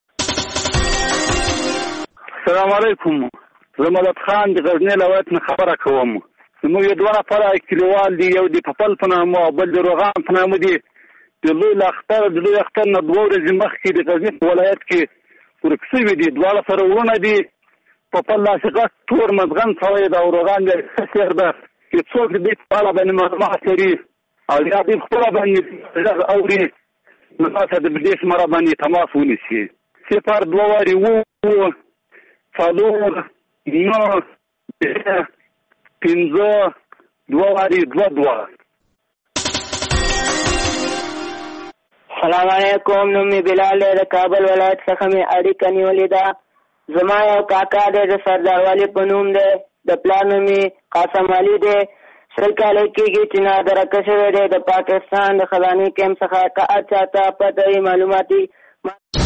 السلام علیکم. زه مدد خان د غزني له ولایت نه خبره کوم. زموږ یو دوه نفره کلیوال دي، یو د پپل په نامه او بل د روغان په نامه دي. د لوی اختر د لوی اختر نه دوه ورځې مخکې د غزني په ولایت کې ورک شوي دي. دواړه سره ورونه دي. پپل داسې غټ تور مزغن سړی ده او روغان دی سیر ده چې څوک د دې په اړه باندې معلومات لري او یا دوی خپله باندې غږ اوري نو تاسو د دې شماره باندې تماس ونیسي. صفر دوه وارې اووه څلور نهه درې پنځه دوه وارې دوه دوه. السلام علیکم. نوم مې بلال دی. د کابل ولایت څخه مې اړیکه نیولې ده. زما یو کاکا دی د سردار والي په نوم دی. د پلار نوم یې قاسم علي دی. سل کاله کېږي چې نادرکه شوی دی. د پاکستان د خزانې کیمپ څخه که هر چاته پته وي معلوماتي